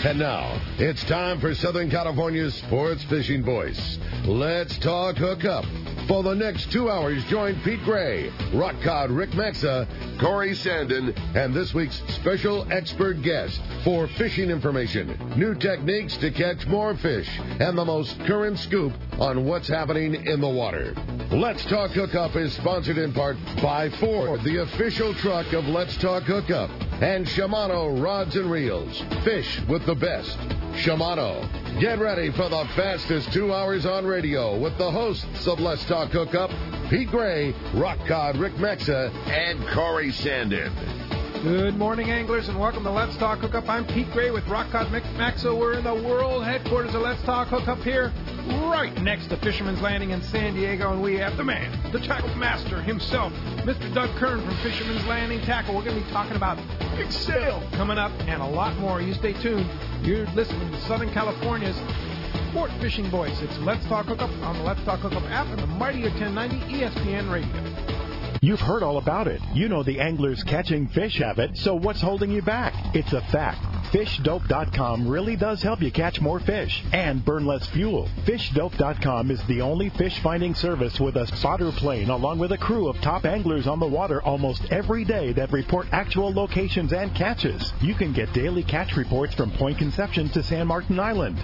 And now, it's time for Southern California's sports fishing voice. Let's talk hookup. For the next 2 hours, join Pete Gray, Rock Cod Rick Maxa, Corey Sandin, and this week's special expert guest for fishing information, new techniques to catch more fish, and the most current scoop on what's happening in the water. Let's Talk Hookup is sponsored in part by Ford, the official truck of Let's Talk Hookup, and Shimano Rods and Reels. Fish with the best. Shimano. Get ready for the fastest 2 hours on radio with the hosts of Let's Talk Hookup, Pete Gray, Rock Cod Rick Maxa, and Corey Sandin. Good morning, anglers, and welcome to Let's Talk Hookup. I'm Pete Gray with Rock Cod Rick Maxa. We're in the world headquarters of Let's Talk Hookup here, right next to Fisherman's Landing in San Diego, and we have the man, the tackle master himself, Mr. Doug Kern from Fisherman's Landing Tackle. We're going to be talking about Big Sail coming up and a lot more. You stay tuned. You're listening to Southern California's sport fishing voice. It's Let's Talk Hookup on the Let's Talk Hookup app and the mightier 1090 ESPN radio. You've heard all about it. You know the angler's catching fish habit, so what's holding you back? It's a fact. FishDope.com really does help you catch more fish and burn less fuel. FishDope.com is the only fish finding service with a spotter plane along with a crew of top anglers on the water almost every day that report actual locations and catches. You can get daily catch reports from Point Conception to San Martin Island,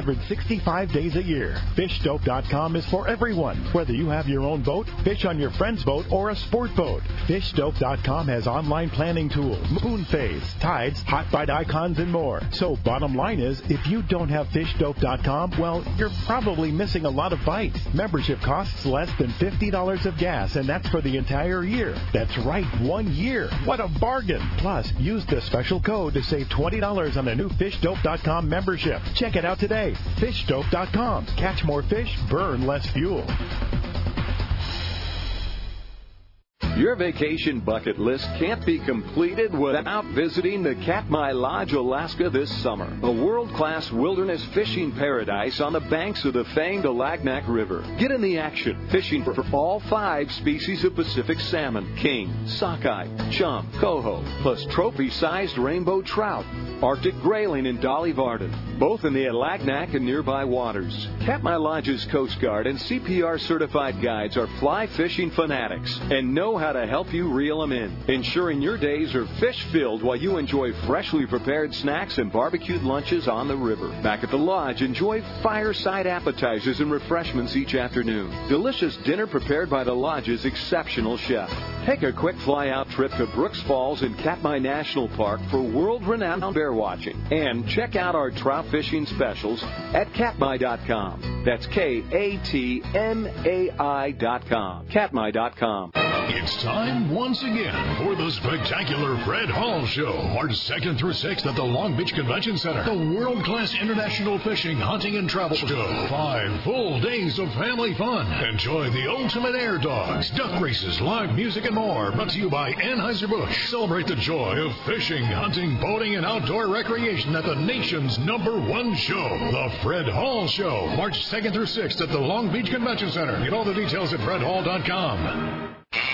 365 days a year. FishDope.com is for everyone, whether you have your own boat, fish on your friend's boat, or a sport boat. FishDope.com has online planning tools, moon phase, tides, hot bite icons, and more. So bottom line is, if you don't have FishDope.com, well, you're probably missing a lot of bites. Membership costs less than $50 of gas, and that's for the entire year. That's right, 1 year. What a bargain. Plus, use the special code to save $20 on a new FishDope.com membership. Check it out today. FishDope.com. Catch more fish, burn less fuel. Your vacation bucket list can't be completed without visiting the Katmai Lodge, Alaska this summer. A world-class wilderness fishing paradise on the banks of the famed Alagnak River. Get in the action, fishing for all 5 species of Pacific salmon, king, sockeye, chum, coho, plus trophy-sized rainbow trout, Arctic grayling and Dolly Varden, both in the Alagnak and nearby waters. Katmai Lodge's Coast Guard and CPR-certified guides are fly fishing fanatics and know how to help you reel them in, ensuring your days are fish-filled while you enjoy freshly prepared snacks and barbecued lunches on the river. Back at the lodge, enjoy fireside appetizers and refreshments each afternoon. Delicious dinner prepared by the lodge's exceptional chef. Take a quick fly-out trip to Brooks Falls in Katmai National Park for world-renowned bear watching. And check out our trout fishing specials at Katmai.com. That's Katmai.com. Katmai.com. It's time once again for the spectacular Fred Hall Show, March 2nd through 6th at the Long Beach Convention Center. The world-class international fishing, hunting, and travel show. 5 full days of family fun. Enjoy the ultimate air dogs, duck races, live music, and more. Brought to you by Anheuser-Busch. Celebrate the joy of fishing, hunting, boating, and outdoor recreation at the nation's #1 show. The Fred Hall Show, March 2nd through 6th at the Long Beach Convention Center. Get all the details at fredhall.com.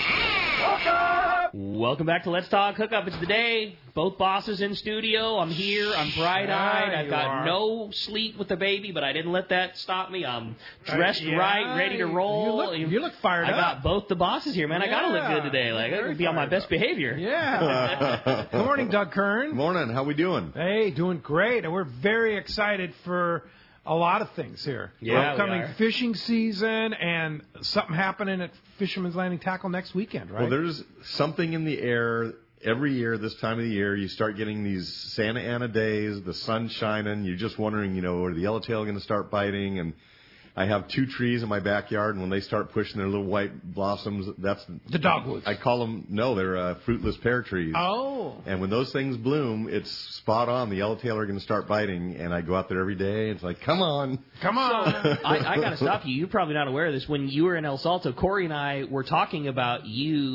Welcome back to Let's Talk Hookup. It's the day. Both bosses in studio. I'm here. I'm bright-eyed. I've got no sleep with the baby, but I didn't let that stop me. I'm dressed right, ready to roll. You look fired up. I got both the bosses here, man. I got to look good today. Like, I got to be on my best behavior. Yeah. Good morning, Doug Kern. Morning. How we doing? Hey, doing great. And we're very excited for a lot of things here. Yeah, upcoming fishing season and something happening at Fisherman's Landing Tackle next weekend, right? Well, there's something in the air every year this time of the year. You start getting these Santa Ana days, the sun's shining. You're just wondering, are the yellowtail going to start biting? And I have 2 trees in my backyard, and when they start pushing their little white blossoms, that's the dogwoods. I call them, they're fruitless pear trees. Oh. And when those things bloom, it's spot on. The yellowtail are going to start biting, and I go out there every day. It's like, come on. So, I got to stop you. You're probably not aware of this. When you were in El Salto, Corey and I were talking about you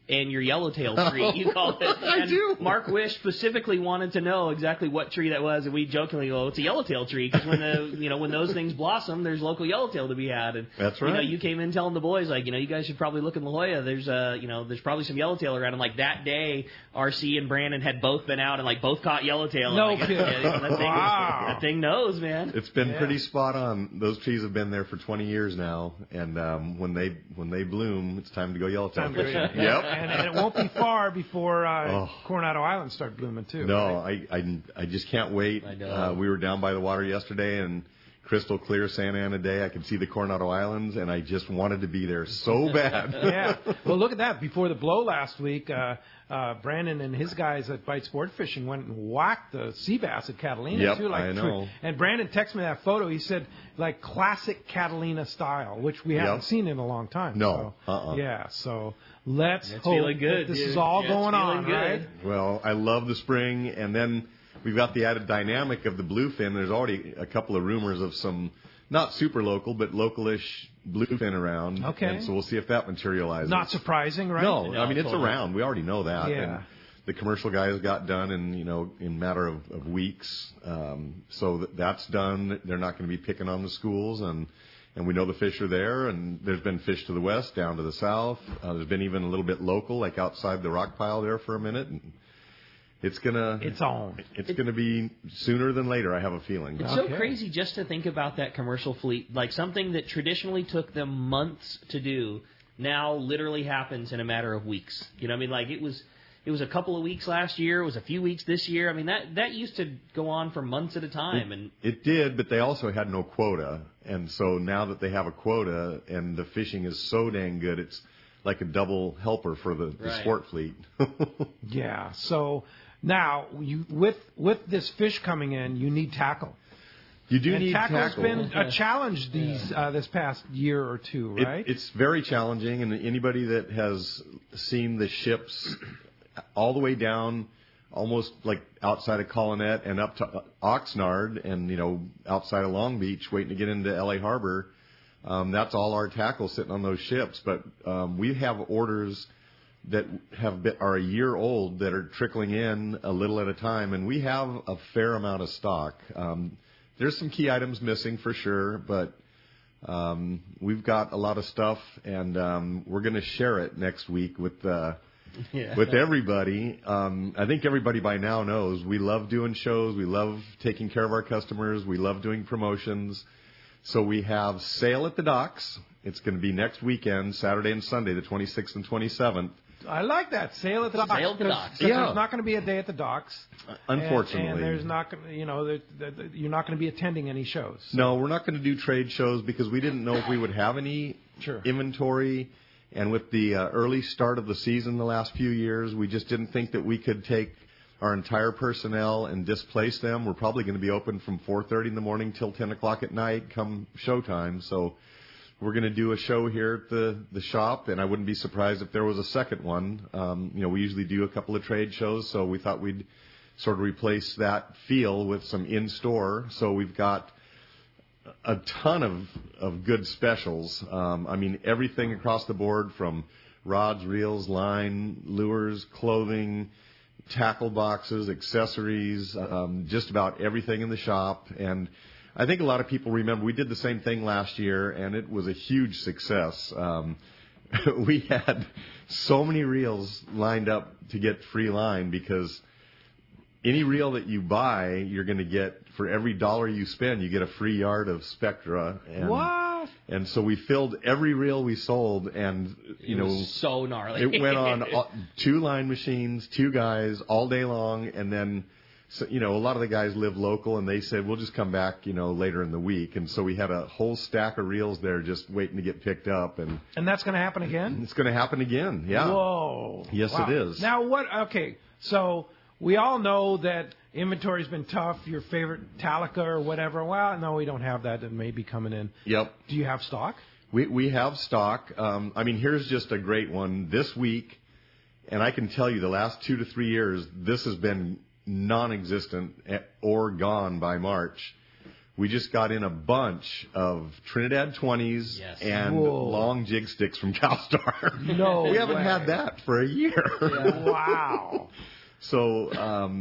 and your yellowtail tree. You call it. I do. Mark Wish specifically wanted to know exactly what tree that was, and we jokingly go, "It's a yellowtail tree," because when those things blossom, there's local yellowtail to be had. And that's right. You came in telling the boys you guys should probably look in La Jolla. There's probably some yellowtail around. And like that day, RC and Brandon had both been out and like both caught yellowtail. No kidding. That thing knows, man. It's been pretty spot on. Those trees have been there for 20 years now, and when they bloom, it's time to go yellowtail fishing. Yep. And it won't be far before Coronado Islands start blooming too. No, right? I just can't wait. I know. We were down by the water yesterday, and crystal clear Santa Ana Day. I could see the Coronado Islands, and I just wanted to be there so bad. Yeah. Well, look at that. Before the blow last week, Brandon and his guys at Bite Sport Fishing went and whacked the sea bass at Catalina too. I know. And Brandon texted me that photo. He said like classic Catalina style, which we haven't seen in a long time. No. So, yeah. So let's hope feeling good, that this dude. is all It's going on, feeling right? good. Well, I love the spring, and then we've got the added dynamic of the bluefin. There's already a couple of rumors of some not super local, but localish bluefin around. Okay. And so we'll see if that materializes. Not surprising, right? No, I mean, it's totally. around. We already know that. Yeah. And the commercial guys got done in a matter of weeks. So that's done. They're not going to be picking on the schools, and we know the fish are there, and there's been fish to the west, down to the south. There's been even a little bit local, like outside the rock pile there for a minute. And it's gonna be sooner than later, I have a feeling. It's so crazy just to think about that commercial fleet, like something that traditionally took them months to do, now literally happens in a matter of weeks. You know what I mean? Like it was a couple of weeks last year, it was a few weeks this year. I mean that used to go on for months at a time. It did, but they also had no quota, and so now that they have a quota and the fishing is so dang good, it's like a double helper for the sport fleet. Yeah. So now, with this fish coming in, you need tackle. You do and need tackle. Tackle's been a challenge this past year or two, right? It's very challenging, and anybody that has seen the ships all the way down, almost like outside of Colonet and up to Oxnard, and outside of Long Beach, waiting to get into L.A. Harbor, that's all our tackle sitting on those ships. But we have orders that are a year old that are trickling in a little at a time, and we have a fair amount of stock. There's some key items missing for sure, but we've got a lot of stuff, and we're going to share it next week with everybody. I think everybody by now knows we love doing shows, we love taking care of our customers, we love doing promotions. So we have Sale at the Docks. It's going to be next weekend, Saturday and Sunday, the 26th and 27th. I like that. Sale at the docks. Sale at the docks. There's not going to be a day at the docks. Unfortunately. And there's not going to, you're not going to be attending any shows. No, we're not going to do trade shows because we didn't know if we would have any inventory. And with the early start of the season the last few years, we just didn't think that we could take our entire personnel and displace them. We're probably going to be open from 4:30 in the morning till 10 o'clock at night come showtime. So we're going to do a show here at the shop, and I wouldn't be surprised if there was a second one. We usually do a couple of trade shows, so we thought we'd sort of replace that feel with some in-store. So we've got a ton of good specials. Everything across the board from rods, reels, line, lures, clothing, tackle boxes, accessories, just about everything in the shop. And I think a lot of people remember we did the same thing last year, and it was a huge success. We had so many reels lined up to get free line because any reel that you buy, you're going to get, for every $1 you spend, you get a free yard of Spectra. And, what? And so we filled every reel we sold, and it was so gnarly. It went on 2 line machines, 2 guys all day long, and then a lot of the guys live local, and they said we'll just come back later in the week, and so we had a whole stack of reels there just waiting to get picked up, and that's going to happen again. It's going to happen again. Yeah. Whoa. Yes, wow. It is. Now what? Okay, so we all know that inventory's been tough. Your favorite Talica or whatever. Well, no, we don't have that. It may be coming in. Yep. Do you have stock? We have stock. Here's just a great one. This week, and I can tell you the last 2 to 3 years, this has been non-existent or gone by March. we just got in a bunch of Trinidad 20s and long jig sticks from CalStar. No, we haven't had that for a year. Yeah. Wow. So,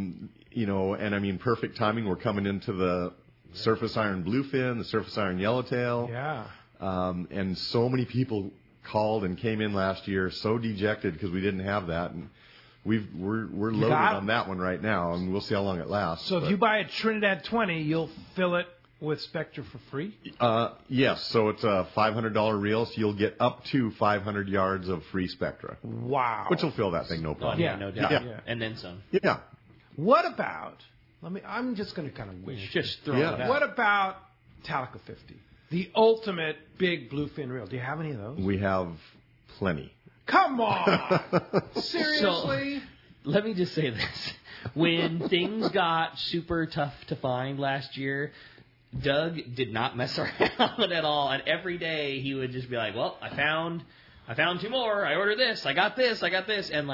and I mean, perfect timing. We're coming into the surface iron bluefin, the surface iron yellowtail. Yeah. And so many people called and came in last year so dejected because we didn't have that. And we're loaded on that one right now, and we'll see how long it lasts. So if you buy a Trinidad 20, you'll fill it with Spectra for free? Yes. So it's a $500 reel, so you'll get up to 500 yards of free Spectra. Wow. Which will fill that thing, no problem. Yeah, no doubt. Yeah. And then some. Yeah. What about, I'm just going to kind of wish. Just throw it out. What about Talica 50? The ultimate big bluefin reel. Do you have any of those? We have plenty. Come on! Seriously? So, let me just say this. When things got super tough to find last year, Doug did not mess around at all. And every day he would just be like, well, I found 2 more. I ordered this. I got this. And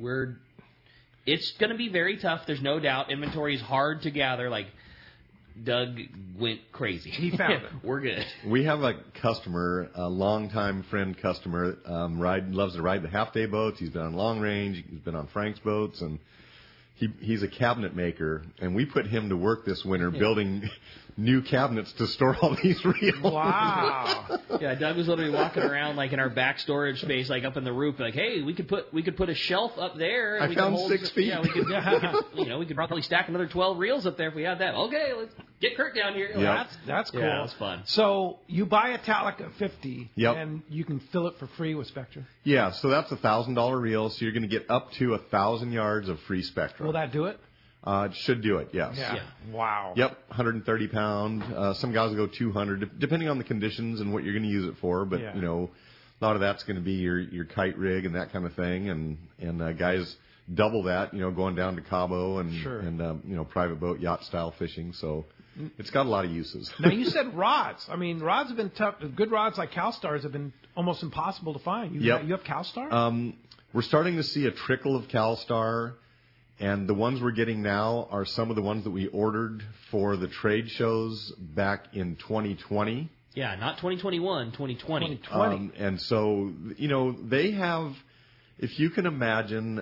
it's going to be very tough. There's no doubt. Inventory is hard to gather. Doug went crazy. He found it. We're good. We have a customer, a longtime friend customer, loves to ride the half-day boats. He's been on long range. He's been on Frank's boats, and he's a cabinet maker. And we put him to work this winter building new cabinets to store all these reels. Wow. Yeah, Doug was literally walking around in our back storage space, up in the roof, hey, we could put a shelf up there. And I found 6 feet. Yeah, we could probably stack another 12 reels up there if we had that. Okay, let's get Kurt down here. Yep. That's cool. Yeah, that's fun. So you buy a Talica 50, yep. and you can fill it for free with Spectra. Yeah, so that's a $1,000 reel. So you're going to get up to 1,000 yards of free Spectra. Will that do it? It should do it, yes. Yeah. Wow. Yep, 130 pound. Some guys will go 200, depending on the conditions and what you're going to use it for. But a lot of that's going to be your kite rig and that kind of thing. And guys double that, going down to Cabo and private boat yacht style fishing. So it's got a lot of uses. Now you said rods. Rods have been tough. Good rods like CalStars have been almost impossible to find. You have CalStar? We're starting to see a trickle of CalStar. And the ones we're getting now are some of the ones that we ordered for the trade shows back in 2020. Yeah, not 2021, 2020. And so, they have, if you can imagine,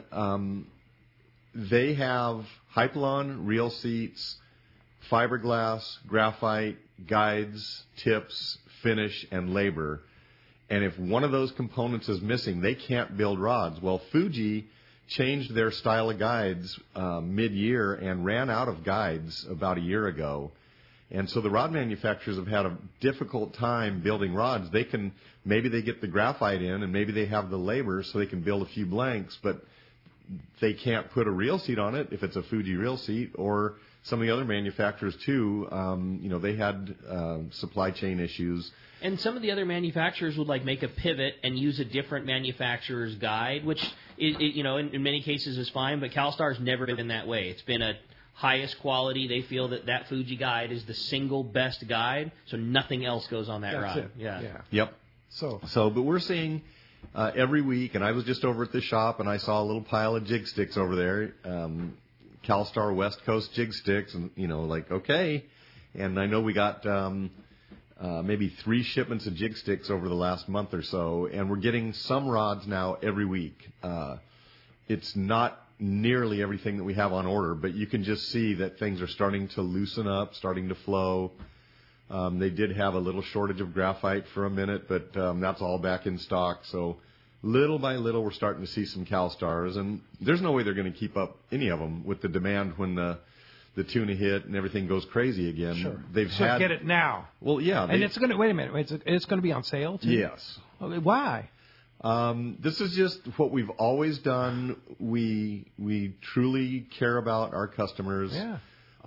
they have Hypalon, reel seats, fiberglass, graphite, guides, tips, finish, and labor. And if one of those components is missing, they can't build rods. Well, Fuji changed their style of guides mid-year and ran out of guides about a year ago. And so the rod manufacturers have had a difficult time building rods. Maybe they get the graphite in and maybe they have the labor so they can build a few blanks, but they can't put a reel seat on it if it's a Fuji reel seat, or some of the other manufacturers too. They had supply chain issues. And some of the other manufacturers would make a pivot and use a different manufacturer's guide, which in many cases is fine. But CalStar's never been that way. It's been a highest quality. They feel that Fuji guide is the single best guide, so nothing else goes on that rod. It. Yeah. Yep. But we're seeing every week, and I was just over at the shop and I saw a little pile of jig sticks over there, CalStar West Coast jig sticks, and okay. And I know we got maybe 3 shipments of jig sticks over the last month or so, and we're getting some rods now every week. It's not nearly everything that we have on order, but you can just see that things are starting to loosen up, starting to flow. They did have a little shortage of graphite for a minute, but that's all back in stock. So little by little, we're starting to see some CalStars, and there's no way they're going to keep up any of them with the demand when the tuna hit and everything goes crazy again. Sure. Get it now. Well, yeah. And it's going to, wait a minute, it's going to be on sale too? Yes. Okay, why? This is just what we've always done. We truly care about our customers. Yeah.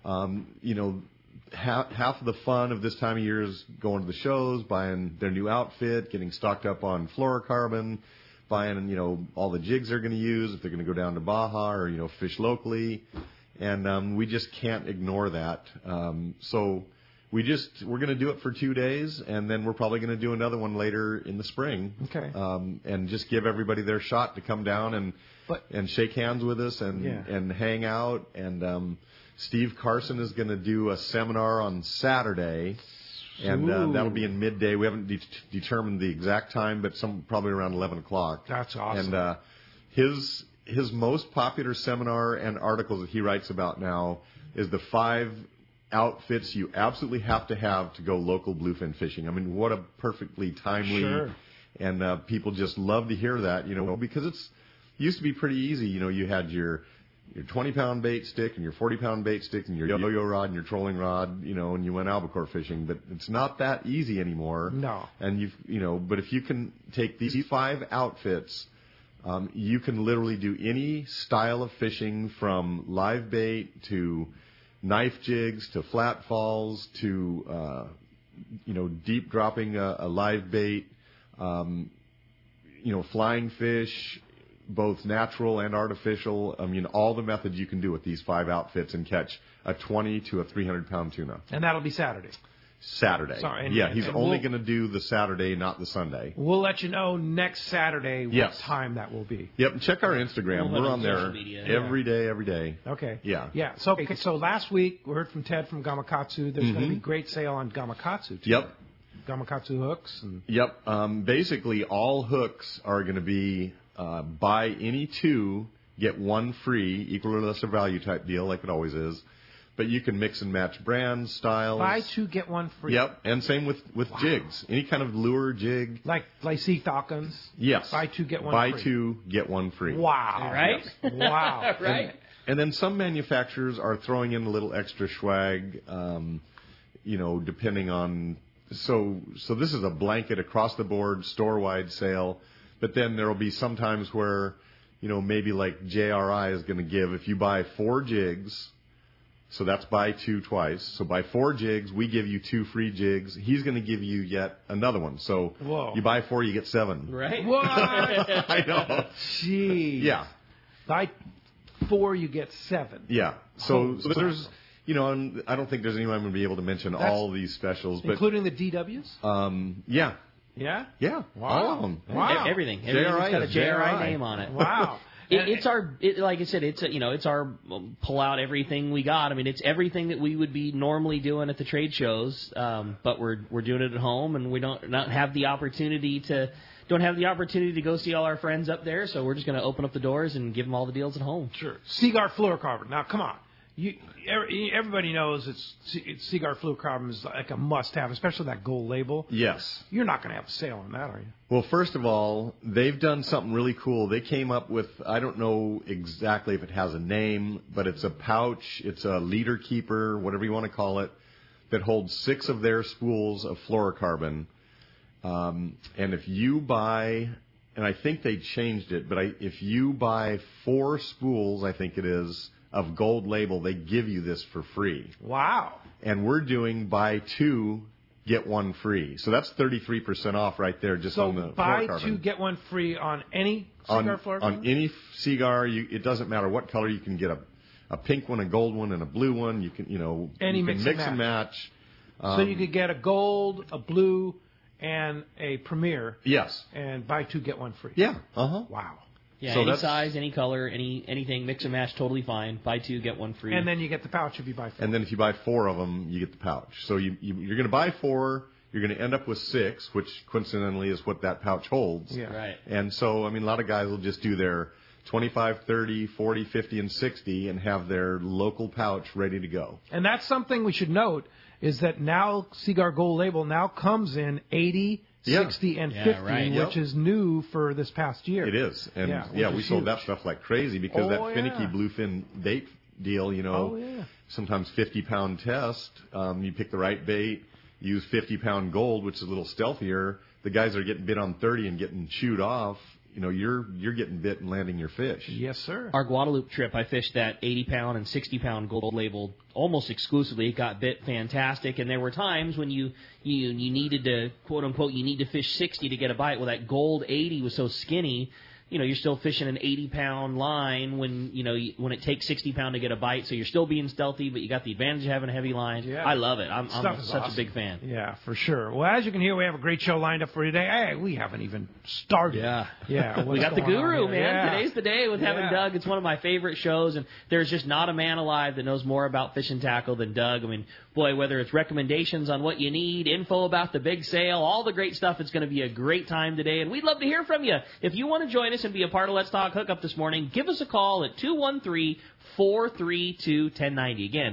Half of the fun of this time of year is going to the shows, buying their new outfit, getting stocked up on fluorocarbon, buying, all the jigs they're going to use if they're going to go down to Baja or, fish locally. And we just can't ignore that. So we're going to do it for 2 days, and then we're probably going to do another one later in the spring. Okay. And just give everybody their shot to come down and shake hands with us and hang out and Steve Carson is going to do a seminar on Saturday, and that'll be in midday. We haven't determined the exact time, but probably around 11 o'clock. That's awesome. And his most popular seminar and articles that he writes about now is the 5 outfits you absolutely have to go local bluefin fishing. I mean, what a perfectly timely, and people just love to hear that, because it used to be pretty easy. You had your 20-pound bait stick and your 40-pound bait stick and your yo-yo rod and your trolling rod, and you went albacore fishing. But it's not that easy anymore. No. And but if you can take these 5 outfits, you can literally do any style of fishing, from live bait to knife jigs to flat falls to deep dropping a live bait, flying fish, both natural and artificial. I mean, all the methods you can do with these 5 outfits and catch a 20 to a 300-pound tuna. And that'll be Saturday. Sorry. He's only going to do the Saturday, not the Sunday. We'll let you know next Saturday what time that will be. Yep, and check our Instagram. We're on there every day. Okay. Yeah. So last week we heard from Ted from Gamakatsu. There's going to be a great sale on Gamakatsu, too. Yep. Gamakatsu hooks. Yep. Basically, all hooks are going to be buy any 2, get 1 free, equal or lesser value type deal, like it always is. But you can mix and match brands, styles. Buy 2, get 1 free. Yep, and same with jigs. Any kind of lure jig. Like sea falcons? Yes. Buy 2, get 1 free. Buy 2, get 1 free. Wow. Right? Yes. Wow. Right. And then some manufacturers are throwing in a little extra swag, depending on... So this is a blanket across the board, store-wide sale. But then there will be some times where, maybe like JRI is going to give, if you buy 4 jigs... So that's buy 2 twice. So buy 4 jigs, we give you 2 free jigs. He's going to give you yet another one. So you buy 4, you get 7. Right? What? I know. Jeez. Yeah. Buy 4, you get 7. Yeah. So there's, and I don't think there's anyone going to be able to mention all these specials, but including the DWs. Yeah. Yeah. Yeah. Wow. All of them. Wow. Everything's got a JRI name on it. Wow. Like I said, it's our pull out everything we got. I mean, it's everything that we would be normally doing at the trade shows, but we're doing it at home, and we don't have the opportunity to go see all our friends up there. So we're just going to open up the doors and give them all the deals at home. Sure. Seaguar fluorocarbon. Now, come on. Everybody knows Seaguar fluorocarbon is like a must-have, especially that gold label. Yes. You're not going to have a sale on that, are you? Well, first of all, they've done something really cool. They came up with, I don't know exactly if it has a name, but it's a pouch, it's a leader keeper, whatever you want to call it, that holds 6 of their spools of fluorocarbon. And if you buy, and I think they changed it, but if you buy 4 spools, I think it is, of gold label, they give you this for free. Wow. And we're doing buy 2, get 1 free. So that's 33% off right there just on the buy fluorocarbon. 2, get 1 free on any Seaguar fluorocarbon? On any Seaguar, it doesn't matter what color. You can get a pink one, a gold one, and a blue one. You can, mix and match. So you could get a gold, a blue, and a Premier. Yes. And buy 2, get 1 free. Yeah. Uh-huh. Wow. Yeah, so any size, any color, anything, mix and match, totally fine. Buy 2, get 1 free. And then you get the pouch if you buy 4. And then if you buy 4 of them, you get the pouch. So you're going to buy 4, you're going to end up with 6, which coincidentally is what that pouch holds. Yeah. Right. And so, a lot of guys will just do their 25, 30, 40, 50, and 60 and have their local pouch ready to go. And that's something we should note, is that now Seaguar Gold Label now comes in 80, 60, and 50, which is new for this past year. It is. And, we sold that stuff like crazy because that finicky bluefin bait deal, sometimes 50-pound test, you pick the right bait, use 50-pound gold, which is a little stealthier. The guys that are getting bit on 30 and getting chewed off, you're getting bit and landing your fish. Yes, sir. Our Guadalupe trip, I fished that 80-pound and 60-pound gold label almost exclusively. It got bit fantastic, and there were times when you needed to, quote-unquote, you need to fish 60 to get a bite. Well, that gold 80 was so skinny you're still fishing an 80-pound line when it takes 60 pound to get a bite. So you're still being stealthy, but you got the advantage of having a heavy line. Yeah. I love it. I'm such awesome. a big fan. Yeah, for sure. Well, as you can hear, we have a great show lined up for you today. Hey, we haven't even started. Yeah. We got the guru, man. Yeah. Today's the day with having Doug. It's one of my favorite shows, and there's just not a man alive that knows more about fishing tackle than Doug. I mean, boy, whether it's recommendations on what you need, info about the big sale, all the great stuff, it's going to be a great time today, and we'd love to hear from you. If you want to join us and be a part of Let's Talk Hookup this morning, give us a call at 213-432-1090. Again,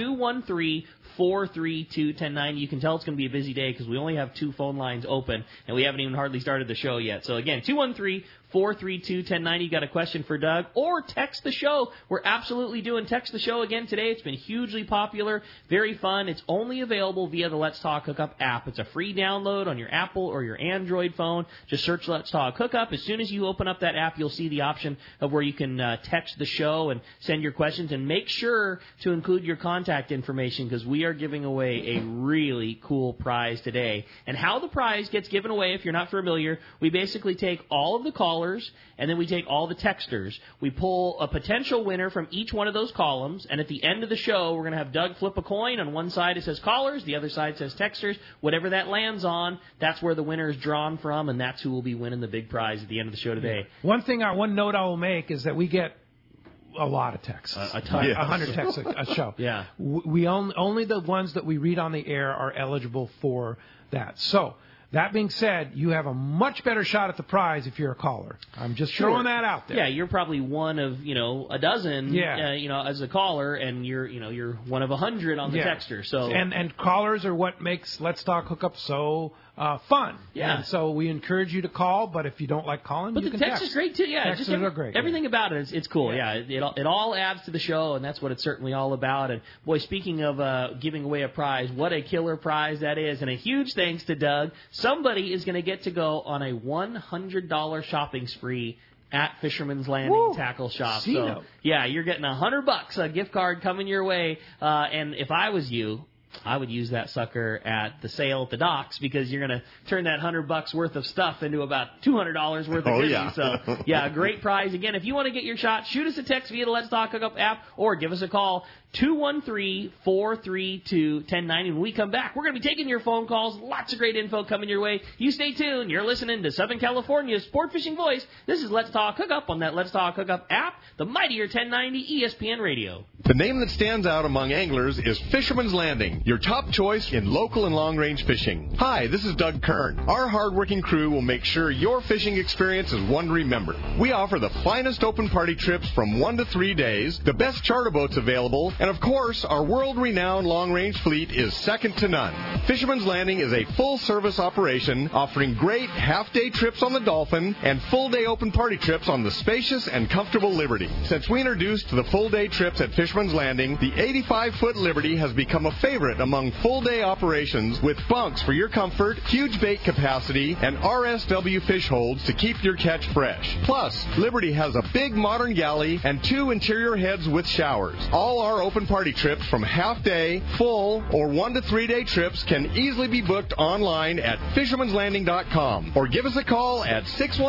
213-432-1090. You can tell it's going to be a busy day because we only have 2 phone lines open, and we haven't even hardly started the show yet. So, again, 213-432-1090. You got a question for Doug? Or text the show. We're absolutely doing Text the Show again today. It's been hugely popular, very fun. It's only available via the Let's Talk Hookup app. It's a free download on your Apple or your Android phone. Just search Let's Talk Hookup. As soon as you open up that app, you'll see the option of where you can text the show and send your questions. And make sure to include your contact information because we are giving away a really cool prize today. And how the prize gets given away, if you're not familiar, we basically take all of the callers and then we take all the texters. We pull a potential winner from each one of those columns, and at the end of the show, we're going to have Doug flip a coin. On one side it says callers, the other side says texters. Whatever that lands on, that's where the winner is drawn from, and that's who will be winning the big prize at the end of the show today. One note I will make is that we get a lot of texts. A ton. 100 texts a show. Yeah. We only the ones that we read on the air are eligible for that. So, that being said, you have a much better shot at the prize if you're a caller. I'm just throwing that out there. Yeah, you're probably one of, a dozen, as a caller, and you're one of 100 on the texter. So and callers are what makes Let's Talk Hookup so fun. Yeah. And so we encourage you to call, but if you don't like calling, but you the can text is great too. Yeah, Texts are great. Everything about it, it's cool. Yeah, it all adds to the show, and that's what it's certainly all about. And boy, speaking of giving away a prize, what a killer prize that is! And a huge thanks to Doug. Somebody is going to get to go on a $100 shopping spree at Fisherman's Landing Tackle Shop. So yeah, you're getting $100, a gift card coming your way. And if I was you, I would use that sucker at the sale at the docks because you're going to turn that $100 worth of stuff into about $200 worth of goodies. Yeah. So, yeah, great prize. Again, if you want to get your shot, shoot us a text via the Let's Talk Hookup app or give us a call, 213-432-1090. When we come back, we're going to be taking your phone calls. Lots of great info coming your way. You stay tuned. You're listening to Southern California's Sport Fishing Voice. This is Let's Talk Hookup on that Let's Talk Hookup app, the mightier 1090 ESPN Radio. The name that stands out among anglers is Fisherman's Landing, your top choice in local and long-range fishing. Hi, this is Doug Kern. Our hard-working crew will make sure your fishing experience is one to remember. We offer the finest open party trips from 1 to 3 days, the best charter boats available, and of course, our world-renowned long-range fleet is second to none. Fisherman's Landing is a full-service operation offering great half-day trips on the Dolphin and full-day open party trips on the spacious and comfortable Liberty. Since we introduced the full-day trips at Fisherman's Landing, the 85-foot Liberty has become a favorite among full-day operations with bunks for your comfort, huge bait capacity, and RSW fish holds to keep your catch fresh. Plus, Liberty has a big modern galley and 2 interior heads with showers. All our open party trips from half-day, full, or 1 to 3 day trips can easily be booked online at fishermanslanding.com or give us a call at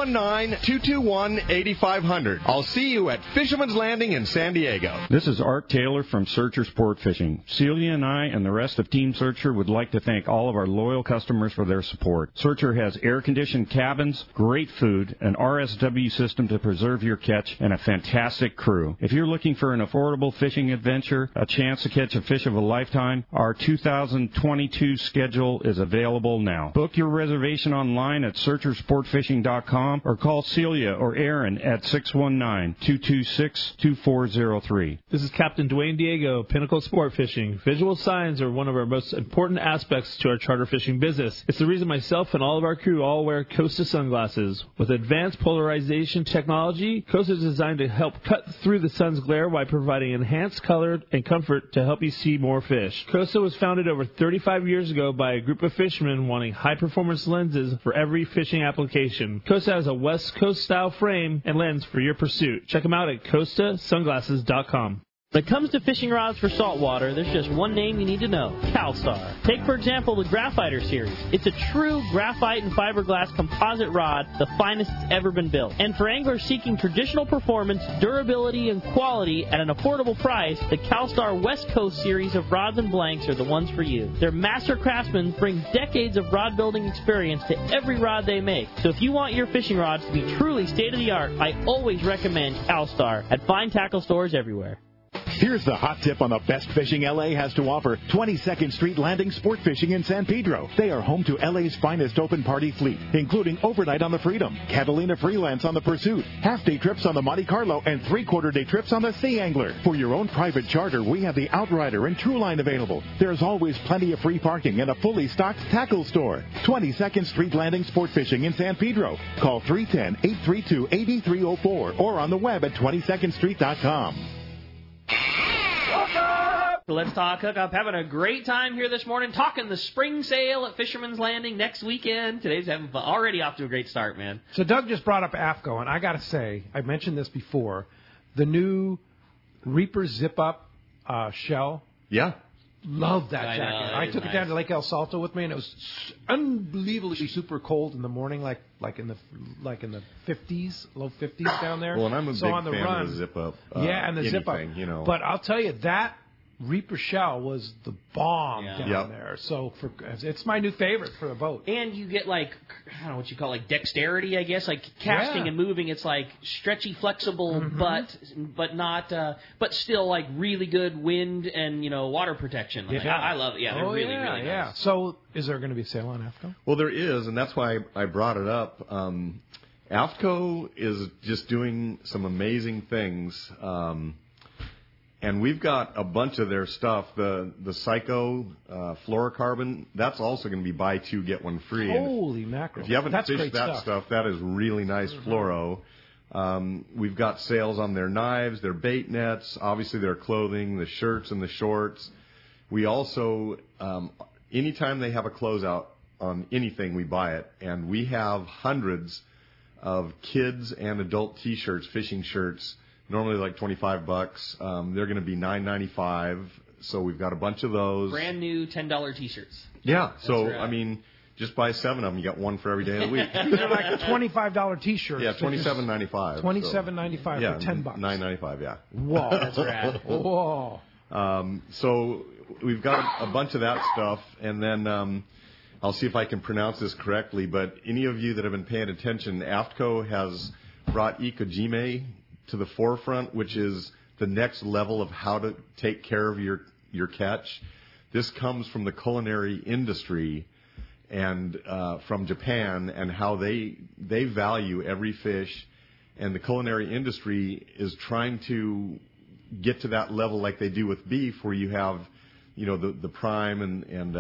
619-221-8500. I'll see you at Fisherman's Landing in San Diego. This is Art Taylor from Searcher Sport Fishing. Celia and I and the rest of Team Searcher would like to thank all of our loyal customers for their support. Searcher has air-conditioned cabins, great food, an RSW system to preserve your catch, and a fantastic crew. If you're looking for an affordable fishing adventure, a chance to catch a fish of a lifetime, our 2022 schedule is available now. Book your reservation online at searchersportfishing.com or call Celia or Aaron at 619-226-2403. This is Captain Dwayne Diego, Pinnacle Sport Fishing. Visual signs are one of our most important aspects to our charter fishing business. It's the reason myself and all of our crew all wear Costa sunglasses. With advanced polarization technology, Costa is designed to help cut through the sun's glare while providing enhanced color and comfort to help you see more fish. Costa was founded over 35 years ago by a group of fishermen wanting high-performance lenses for every fishing application. Costa has a West Coast-style frame and lens for your pursuit. Check them out at CostaSunglasses.com. When it comes to fishing rods for saltwater, there's just one name you need to know, CalStar. Take, for example, the Graphiter series. It's a true graphite and fiberglass composite rod, the finest it's ever been built. And for anglers seeking traditional performance, durability, and quality at an affordable price, the CalStar West Coast series of rods and blanks are the ones for you. Their master craftsmen bring decades of rod building experience to every rod they make. So if you want your fishing rods to be truly state-of-the-art, I always recommend CalStar at fine tackle stores everywhere. Here's the hot tip on the best fishing LA has to offer. 22nd Street Landing Sport Fishing in San Pedro. They are home to LA's finest open party fleet, including overnight on the Freedom, Catalina Freelance on the Pursuit, half-day trips on the Monte Carlo, and three-quarter-day trips on the Sea Angler. For your own private charter, we have the Outrider and Trueline available. There's always plenty of free parking and a fully stocked tackle store. 22nd Street Landing Sport Fishing in San Pedro. Call 310-832-8304 or on the web at 22ndstreet.com. Let's Talk Hookup. Having a great time here this morning, talking the spring sale at Fisherman's Landing next weekend. Today's having fun. Already off to a great start, man. So Doug just brought up AFTCO, and I got to say, I mentioned this before, the new Reaper zip-up shell. Yeah. Love that jacket. I took it down to Lake El Salto with me, and it was unbelievably super cold in the morning, like in the 50s, low 50s down there. Well, and I'm a big on the fan run, of the zip-up. And the zip-up. You know. But I'll tell you, that Reaper shell was the bomb down there. So it's my new favorite for the boat. And you get I don't know what you call dexterity, I guess, like casting and moving. It's like stretchy, flexible, but not, but still really good wind and water protection. I love it. Yeah, they're really nice. So is there going to be a sale on AFTCO? Well, there is, and that's why I brought it up. AFTCO is just doing some amazing things. And we've got a bunch of their stuff. The Psycho fluorocarbon, that's also going to be buy two, get one free. Holy mackerel. If you haven't fished that stuff, that is really nice fluoro. We've got sales on their knives, their bait nets, obviously their clothing, the shirts and the shorts. We also, anytime they have a closeout on anything, we buy it. And we have hundreds of kids and adult T-shirts, fishing shirts, normally like $25. They're going to be $9.95. So we've got a bunch of those. Brand new $10 T-shirts. Yeah. So, I mean, just buy 7 of them. You got one for every day of the week. These are like $25 T-shirts. Yeah, $27.95. $27.95 for $10. $9.95, yeah. Whoa. That's rad. Whoa. So we've got a bunch of that stuff. And then I'll see if I can pronounce this correctly. But any of you that have been paying attention, AFTCO has brought Ikojime to the forefront, which is the next level of how to take care of your catch. This comes from the culinary industry and from Japan, and how they value every fish. And the culinary industry is trying to get to that level like they do with beef, where you have, the prime and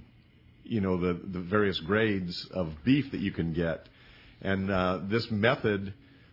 the various grades of beef that you can get. And this method,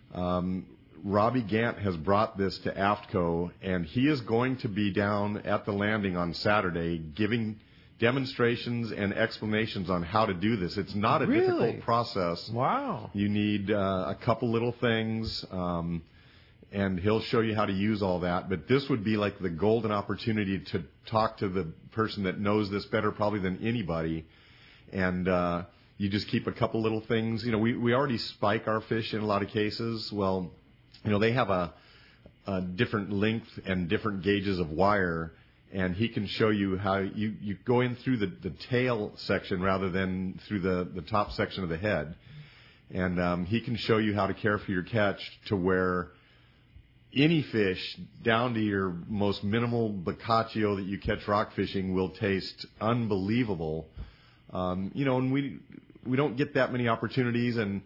Robbie Gant has brought this to AFTCO, and he is going to be down at the landing on Saturday giving demonstrations and explanations on how to do this. It's not a difficult process. Wow. You need a couple little things, and he'll show you how to use all that. But this would be like the golden opportunity to talk to the person that knows this better probably than anybody. And you just keep a couple little things. We already spike our fish in a lot of cases. Well, they have a different length and different gauges of wire, and he can show you how you go in through the tail section rather than through the top section of the head. And he can show you how to care for your catch to where any fish, down to your most minimal Boccaccio that you catch rock fishing, will taste unbelievable. And we don't get that many opportunities, and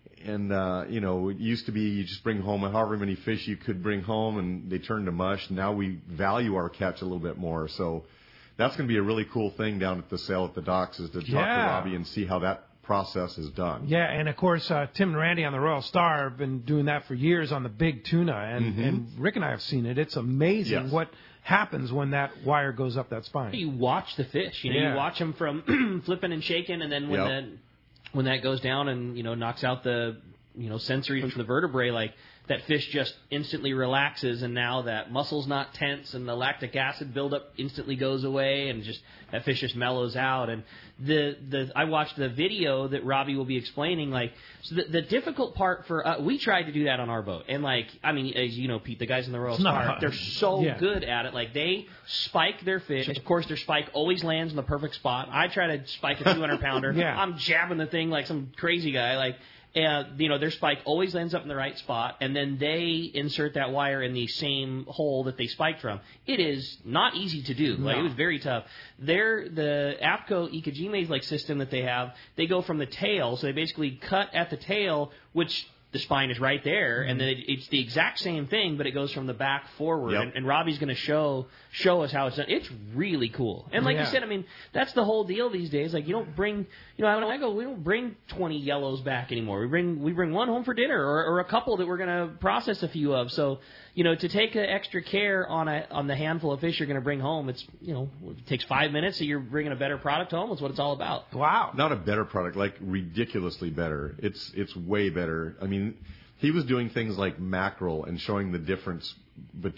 it used to be you just bring home however many fish you could bring home, and they turn to mush. Now we value our catch a little bit more. So that's going to be a really cool thing down at the sale at the docks, is to talk to Robbie and see how that process is done. Yeah, and of course, Tim and Randy on the Royal Star have been doing that for years on the big tuna, and Rick and I have seen it. It's amazing what happens when that wire goes up that spine. You watch the fish. You watch them from flipping and shaking, and then when that goes down and knocks out the sensory from the vertebrae, like that fish just instantly relaxes, and now that muscle's not tense, and the lactic acid buildup instantly goes away, and just that fish just mellows out. And I watched the video that Robbie will be explaining. Like, so the difficult part for we tried to do that on our boat, and as you know, Pete, the guys in the Royal Star, they're so good at it. Like, they spike their fish. Of course, their spike always lands in the perfect spot. I try to spike a 200-pounder. I'm jabbing the thing like some crazy guy. Like. Their spike always lands up in the right spot, and then they insert that wire in the same hole that they spiked from. It is not easy to do. No. Like, it was very tough. The APCO Ikejime system that they have, they go from the tail, so they basically cut at the tail, which the spine is right there, and then it's the exact same thing, but it goes from the back forward. Yep. And Robbie's going to show us how it's done. It's really cool. And like you said, that's the whole deal these days. Like, you don't bring, we don't bring 20 yellows back anymore. We bring one home for dinner, or a couple that we're going to process a few of. So, to take extra care on the handful of fish you're going to bring home, it takes 5 minutes, so you're bringing a better product home. That's what it's all about. Wow. Not a better product, like ridiculously better. It's way better. I mean, he was doing things like mackerel and showing the difference, but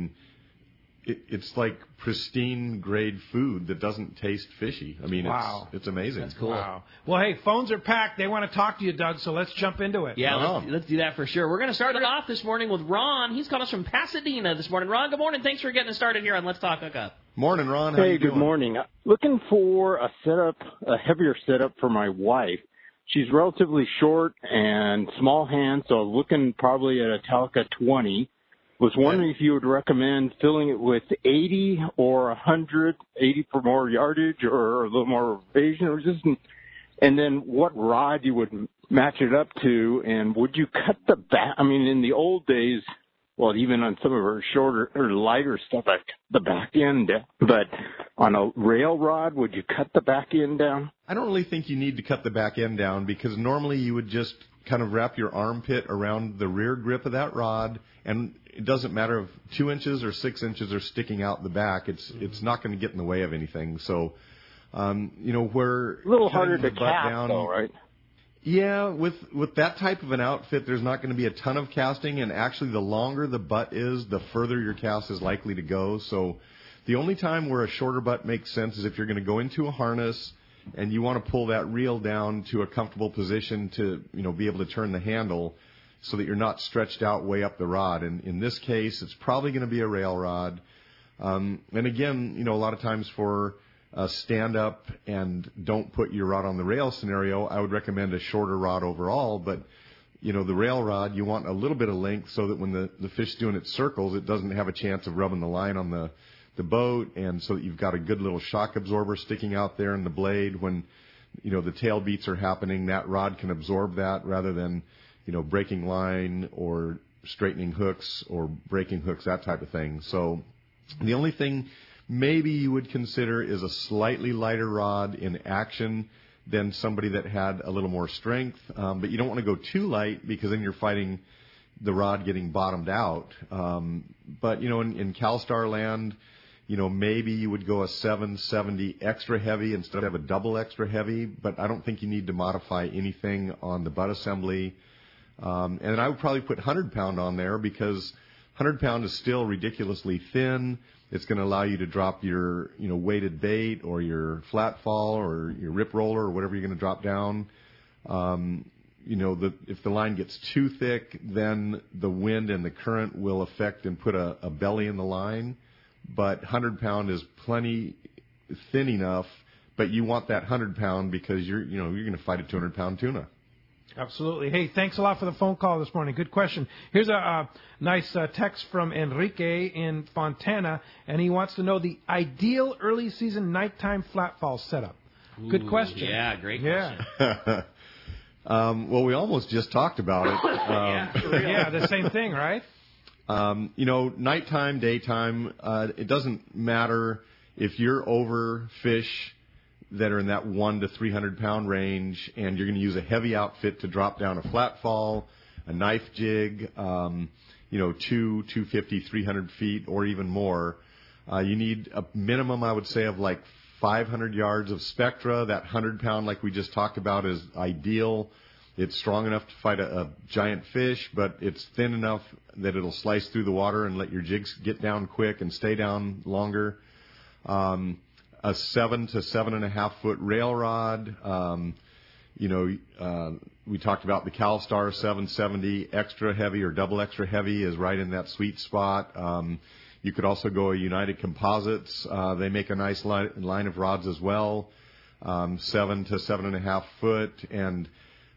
it's like pristine grade food that doesn't taste fishy. I mean, it's amazing. That's cool. Wow. Well, hey, phones are packed. They want to talk to you, Doug, so let's jump into it. Yeah, let's do that for sure. We're going to start it off this morning with Ron. He's calling us from Pasadena this morning. Ron, good morning. Thanks for getting us started here on Let's Talk Hookup. Morning, Ron. How you doing? Good morning. Looking for a heavier setup for my wife. She's relatively short and small hands, so looking probably at a Talica 20. Was wondering if you would recommend filling it with 80 or 100, 80 for more yardage or a little more evasion resistant, and then what rod you would match it up to, and would you cut the back? I mean, in the old days, well, even on some of her shorter or lighter stuff, I cut the back end, but on a rail rod, would you cut the back end down? I don't really think you need to cut the back end down, because normally you would just kind of wrap your armpit around the rear grip of that rod, and it doesn't matter if 2 inches or 6 inches are sticking out the back. It's not going to get in the way of anything. So, where a little harder to cast, down, though, right? Yeah, with that type of an outfit, there's not going to be a ton of casting, and actually, the longer the butt is, the further your cast is likely to go. So, the only time where a shorter butt makes sense is if you're going to go into a harness and you want to pull that reel down to a comfortable position to be able to turn the handle, so that you're not stretched out way up the rod. And in this case, it's probably going to be a rail rod. And again, a lot of times for a stand-up and don't put your rod on the rail scenario, I would recommend a shorter rod overall. But, the rail rod, you want a little bit of length so that when the fish is doing its circles, it doesn't have a chance of rubbing the line on the boat, and so that you've got a good little shock absorber sticking out there in the blade. When, the tail beats are happening, that rod can absorb that rather than breaking line or straightening hooks or breaking hooks, that type of thing. So the only thing maybe you would consider is a slightly lighter rod in action than somebody that had a little more strength. But you don't want to go too light, because then you're fighting the rod getting bottomed out. But, in CalStar land, maybe you would go a 770 extra heavy instead of a double extra heavy. But I don't think you need to modify anything on the butt assembly. And I would probably put 100-pound on there, because 100-pound is still ridiculously thin. It's going to allow you to drop your, weighted bait or your flat fall or your rip roller or whatever you're going to drop down. If the line gets too thick, then the wind and the current will affect and put a belly in the line. But 100-pound is plenty thin enough, but you want that 100-pound because you're going to fight a 200-pound tuna. Absolutely. Hey, thanks a lot for the phone call this morning. Good question. Here's a nice text from Enrique in Fontana, and he wants to know the ideal early season nighttime flatfall setup. Good question. Yeah, great question. Well, we almost just talked about it. The same thing, right? Nighttime, daytime, it doesn't matter if you're over fish that are in that 100 to 300 pound range, and you're going to use a heavy outfit to drop down a flat fall, a knife jig, 250, 300 feet or even more. You need a minimum, I would say, of like 500 yards of Spectra. That 100 pound, like we just talked about, is ideal. It's strong enough to fight a giant fish, but it's thin enough that it'll slice through the water and let your jigs get down quick and stay down longer. A 7 to 7.5 foot rail rod. We talked about the CalStar 770. Extra heavy or double extra heavy is right in that sweet spot. You could also go a United Composites. They make a nice line of rods as well, 7 to 7.5 foot. And,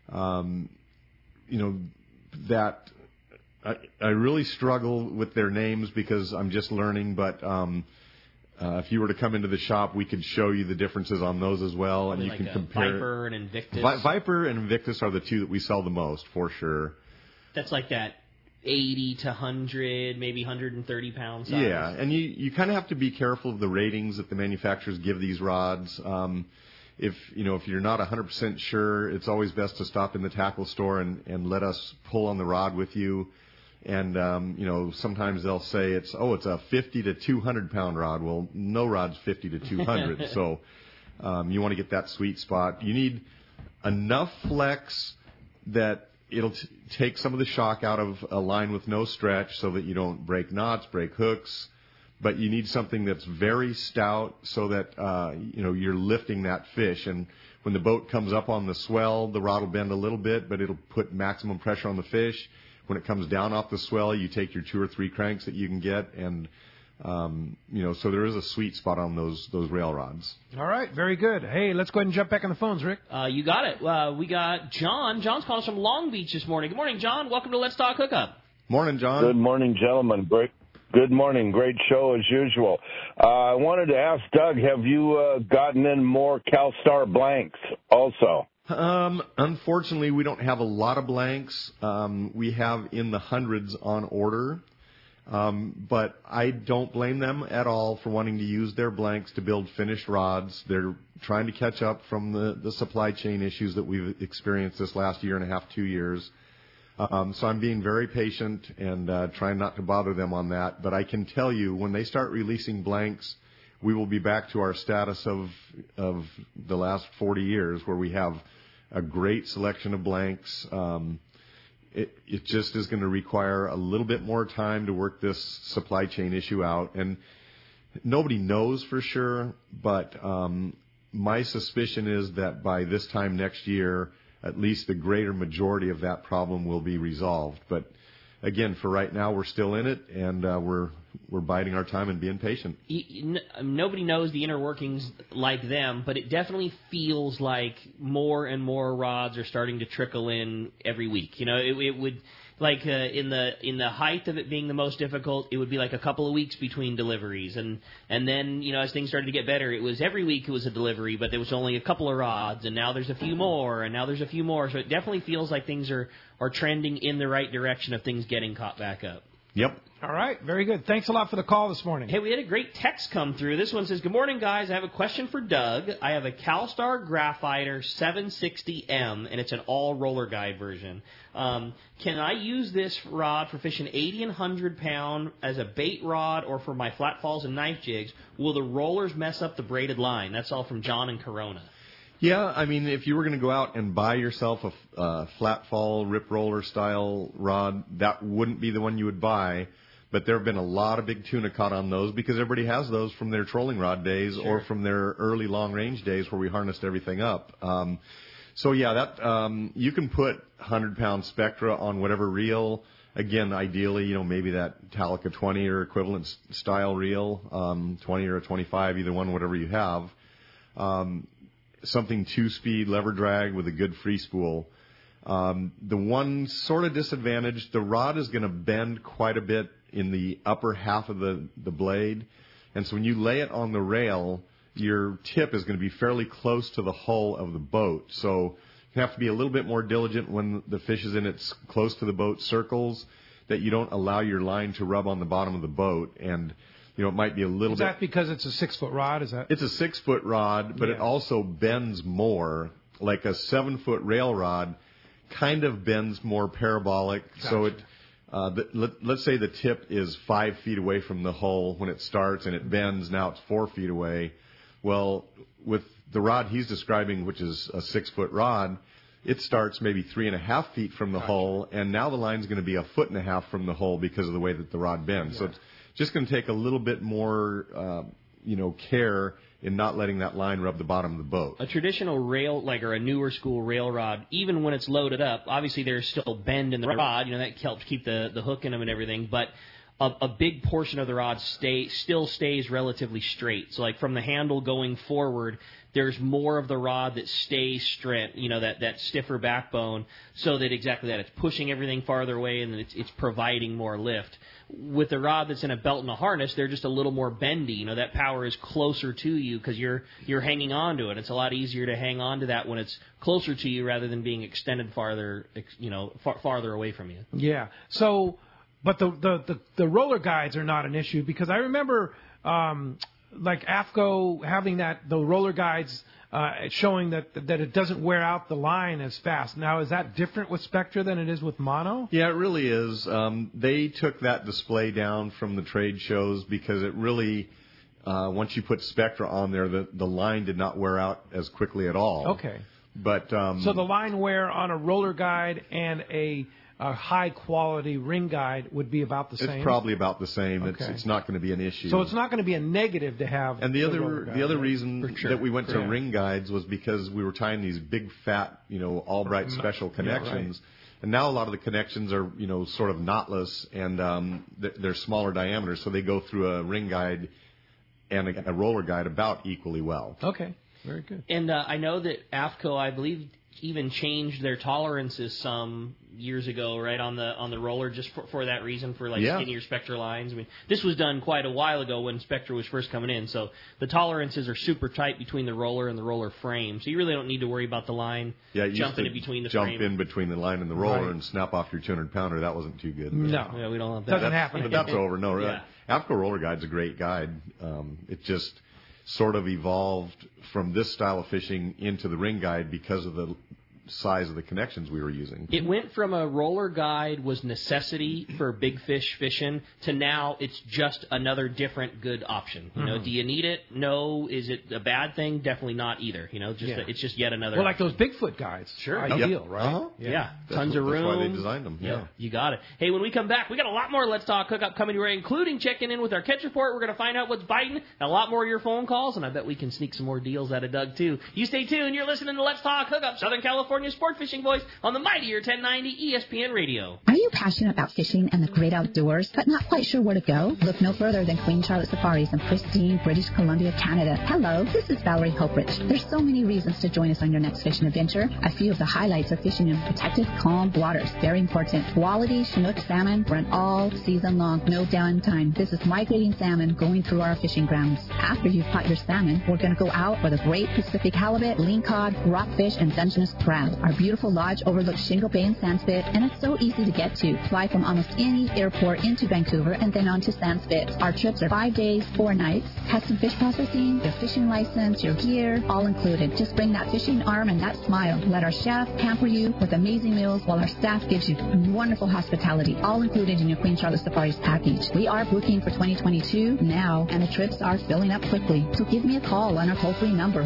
that I really struggle with their names because I'm just learning, but if you were to come into the shop, we could show you the differences on those as well, and you can compare. Viper and Invictus. Viper and Invictus are the two that we sell the most, for sure. That's like that 80 to 100, maybe 130 pound size. Yeah, and you kind of have to be careful of the ratings that the manufacturers give these rods. If you're not 100% sure, it's always best to stop in the tackle store and let us pull on the rod with you. And, sometimes they'll say it's a 50 to 200 pound rod. Well, no rod's 50 to 200. So, you want to get that sweet spot. You need enough flex that it'll take some of the shock out of a line with no stretch so that you don't break knots, break hooks. But you need something that's very stout so that, you're lifting that fish. And when the boat comes up on the swell, the rod will bend a little bit, but it'll put maximum pressure on the fish. When it comes down off the swell, you take your 2 or 3 cranks that you can get, and so there is a sweet spot on those rail rods. All right, very good. Hey, let's go ahead and jump back on the phones, Rick. You got it. We got John. John's calling us from Long Beach this morning. Good morning, John. Welcome to Let's Talk Hookup. Morning, John. Good morning, gentlemen. Good morning. Great show as usual. I wanted to ask Doug, have you gotten in more CalStar blanks also? Unfortunately, we don't have a lot of blanks. We have in the hundreds on order. But I don't blame them at all for wanting to use their blanks to build finished rods. They're trying to catch up from the supply chain issues that we've experienced this last year and a half, 2 years. So I'm being very patient and trying not to bother them on that. But I can tell you, when they start releasing blanks, we will be back to our status of the last 40 years, where we have a great selection of blanks. It just is going to require a little bit more time to work this supply chain issue out. And nobody knows for sure, but my suspicion is that by this time next year, at least the greater majority of that problem will be resolved. But again, for right now, we're still in it, and we're biding our time and being patient. Nobody knows the inner workings like them, but it definitely feels like more and more rods are starting to trickle in every week. It would, like in the height of it being the most difficult, it would be like a couple of weeks between deliveries, and then as things started to get better, it was every week it was a delivery, but there was only a couple of rods, and now there's a few more, and now there's a few more. So it definitely feels like things are trending in the right direction of things getting caught back up. Yep. All right, very good. Thanks a lot for the call this morning. Hey, we had a great text come through. This one says, good morning, guys. I have a question for Doug. I have a CalStar Graphiter 760M, and it's an all-roller guide version. Can I use this rod for fishing 80 and 100 pound as a bait rod or for my flat falls and knife jigs? Will the rollers mess up the braided line? That's all from John in Corona. Yeah, I mean, if you were going to go out and buy yourself a flat fall, rip roller style rod, that wouldn't be the one you would buy. But there have been a lot of big tuna caught on those because everybody has those from their trolling rod days or from their early long range days where we harnessed everything up. So yeah, that you can put 100-pound Spectra on whatever reel. Again, ideally, maybe that Talica 20 or equivalent style reel, 20 or a 25, either one, whatever you have. Something 2-speed lever drag with a good free spool. The one sort of disadvantage, the rod is going to bend quite a bit in the upper half of the blade. And so when you lay it on the rail, your tip is going to be fairly close to the hull of the boat. So you have to be a little bit more diligent when the fish is in its close to the boat circles, that you don't allow your line to rub on the bottom of the boat. And it might be a little bit. Is that because it's a 6-foot rod? It's a 6-foot rod, but it also bends more. Like a 7-foot rail rod kind of bends more parabolic. Gotcha. So let's say the tip is 5 feet away from the hull when it starts, and it bends. Now it's 4 feet away. Well, with the rod he's describing, which is a 6-foot rod, it starts maybe 3.5 feet from the hull, and now the line's going to be 1.5 feet from the hull because of the way that the rod bends. So it's just going to take a little bit more, care in not letting that line rub the bottom of the boat. A traditional rail, or a newer school rail rod, even when it's loaded up, obviously there's still bend in the rod. That helps keep the hook in them and everything, but a big portion of the rod still stays relatively straight. So, from the handle going forward, there's more of the rod that stays straight, that stiffer backbone, so that exactly that. It's pushing everything farther away, and it's providing more lift. With the rod that's in a belt and a harness, they're just a little more bendy. That power is closer to you because you're hanging on to it. It's a lot easier to hang on to that when it's closer to you rather than being extended farther, farther away from you. Yeah. So, but the roller guides are not an issue because I remember AFCO having the roller guides showing that it doesn't wear out the line as fast. Now, is that different with Spectra than it is with mono? Yeah, it really is. They took that display down from the trade shows because it really, once you put Spectra on there, the line did not wear out as quickly at all. Okay. But so the line wear on a roller guide and a high-quality ring guide would be about the same? It's probably about the same. Okay. It's not going to be an issue. So it's not going to be a negative to have. And the other reason that we went to Yeah. ring guides was because we were tying these big, fat, Albright special connections. Yeah, right. And now a lot of the connections are, sort of knotless, and they're smaller diameters, so they go through a ring guide and a roller guide about equally well. Okay, very good. And I know that AFCO, I believe, even changed their tolerances some years ago, right, on the roller, just for that reason, for skinnier Spectra lines. I mean, this was done quite a while ago when Spectra was first coming in, so the tolerances are super tight between the roller and the roller frame, so you really don't need to worry about the line jumping in between the frame. Jump in between the line and the roller and snap off your 200-pounder. That wasn't too good. No. Yeah, we don't have that. Doesn't happen. But that's over. No, Yeah. AFCO Roller Guide's a great guide. It just sort of evolved from this style of fishing into the ring guide because of the size of the connections we were using. It went from a roller guide was necessity for big fish fishing to now it's just another different good option. Do you need it? No. Is it a bad thing? Definitely not either. It's just yet another. Well, like those Bigfoot guides. Sure. Ideal, right? Uh-huh. Yeah. Tons of room. That's why they designed them. Yeah. You got it. Hey, when we come back, we got a lot more Let's Talk Hookup coming your way, including checking in with our catch report. We're going to find out what's biting, and a lot more of your phone calls, and I bet we can sneak some more deals out of Doug, too. You stay tuned. You're listening to Let's Talk Hookup, Southern California Sport Fishing Voice on the mightier 1090 ESPN Radio. Are you passionate about fishing and the great outdoors, but not quite sure where to go? Look no further than Queen Charlotte Safaris in pristine British Columbia, Canada. Hello, this is Valerie Hoprich. There's so many reasons to join us on your next fishing adventure. A few of the highlights are fishing in protected, calm waters. Very important. Quality Chinook salmon run all season long. No downtime. This is migrating salmon going through our fishing grounds. After you've caught your salmon, we're going to go out with a great Pacific halibut, lingcod, rockfish, and Dungeness crab. Our beautiful lodge overlooks Shingle Bay and Sandspit, and it's so easy to get to. Fly from almost any airport into Vancouver and then on to Sandspit. Our trips are 5 days, 4 nights. Custom fish processing, your fishing license, your gear, all included. Just bring that fishing arm and that smile. Let our chef pamper you with amazing meals while our staff gives you wonderful hospitality, all included in your Queen Charlotte Safaris package. We are booking for 2022 now, and the trips are filling up quickly. So give me a call on our toll-free number,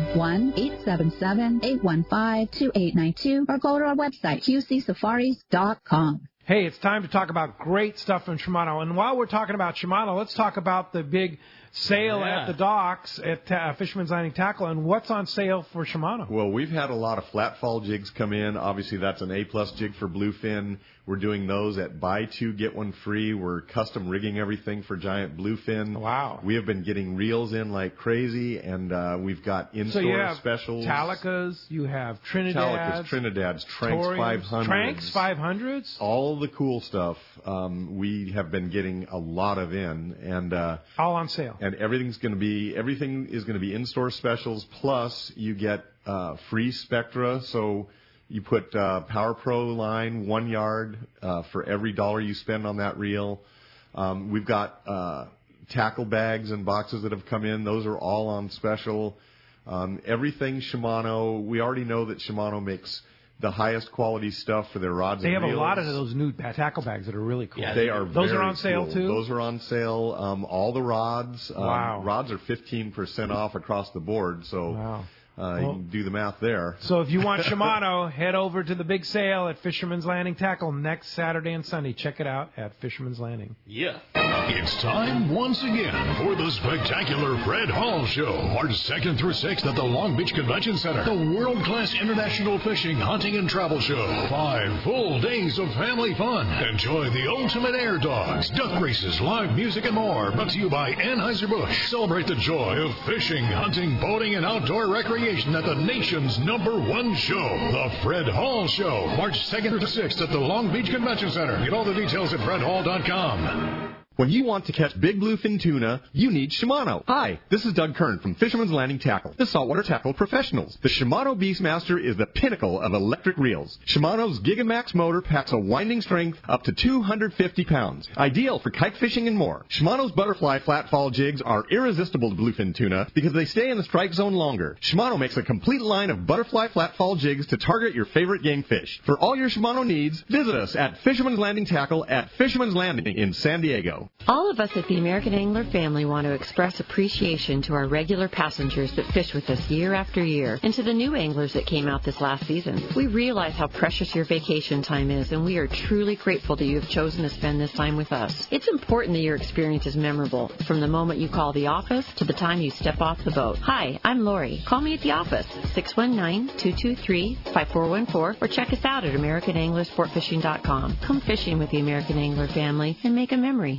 1-877-815-2892, or go to our website, qcsafaris.com. Hey, it's time to talk about great stuff from Shimano. And while we're talking about Shimano, let's talk about the big sale at the docks at Fisherman's Landing Tackle. And what's on sale for Shimano? Well, we've had a lot of flat fall jigs come in. Obviously, that's an A-plus jig for bluefin. We're doing those at buy two, get one free. We're custom rigging everything for giant bluefin. Wow. We have been getting reels in like crazy, and we've got in-store so you have specials. Talicas, you have Trinidads. Talicas, Trinidads, Tranks 500s. Tranks 500s? All the cool stuff we have been getting a lot of in. And all on sale. And everything is going to be in-store specials, plus you get free Spectra, so you put Power Pro line 1 yard for every dollar you spend on that reel. We've got tackle bags and boxes that have come in. Those are all on special. Everything Shimano. We already know that Shimano makes the highest quality stuff for their rods and reels. They have a lot of those new tackle bags that are really cool. Yeah, they are. Those very are on sale cool. too? Those are on sale. All the rods. Wow. Rods are 15% off across the board. So. Wow. You can do the math there. So if you want Shimano, head over to the big sale at Fisherman's Landing Tackle next Saturday and Sunday. Check it out at Fisherman's Landing. Yeah. It's time once again for the spectacular Fred Hall Show, March 2nd through 6th at the Long Beach Convention Center. The world-class international fishing, hunting, and travel show. 5 full days of family fun. Enjoy the ultimate air dogs, duck races, live music, and more. Brought to you by Anheuser-Busch. Celebrate the joy of fishing, hunting, boating, and outdoor recreation at the nation's #1 show, the Fred Hall Show, March 2nd through 6th at the Long Beach Convention Center. Get all the details at fredhall.com. When you want to catch big bluefin tuna, you need Shimano. Hi, this is Doug Kern from Fisherman's Landing Tackle, the saltwater tackle professionals. The Shimano Beastmaster is the pinnacle of electric reels. Shimano's Gigamax motor packs a winding strength up to 250 pounds, ideal for kite fishing and more. Shimano's butterfly flat-fall jigs are irresistible to bluefin tuna because they stay in the strike zone longer. Shimano makes a complete line of butterfly flat-fall jigs to target your favorite game fish. For all your Shimano needs, visit us at Fisherman's Landing Tackle at Fisherman's Landing in San Diego. All of us at the American Angler family want to express appreciation to our regular passengers that fish with us year after year, and to the new anglers that came out this last season. We realize how precious your vacation time is, and we are truly grateful that you have chosen to spend this time with us. It's important that your experience is memorable, from the moment you call the office to the time you step off the boat. Hi, I'm Lori. Call me at the office, 619-223-5414, or check us out at AmericanAnglerSportFishing.com. Come fishing with the American Angler family and make a memory.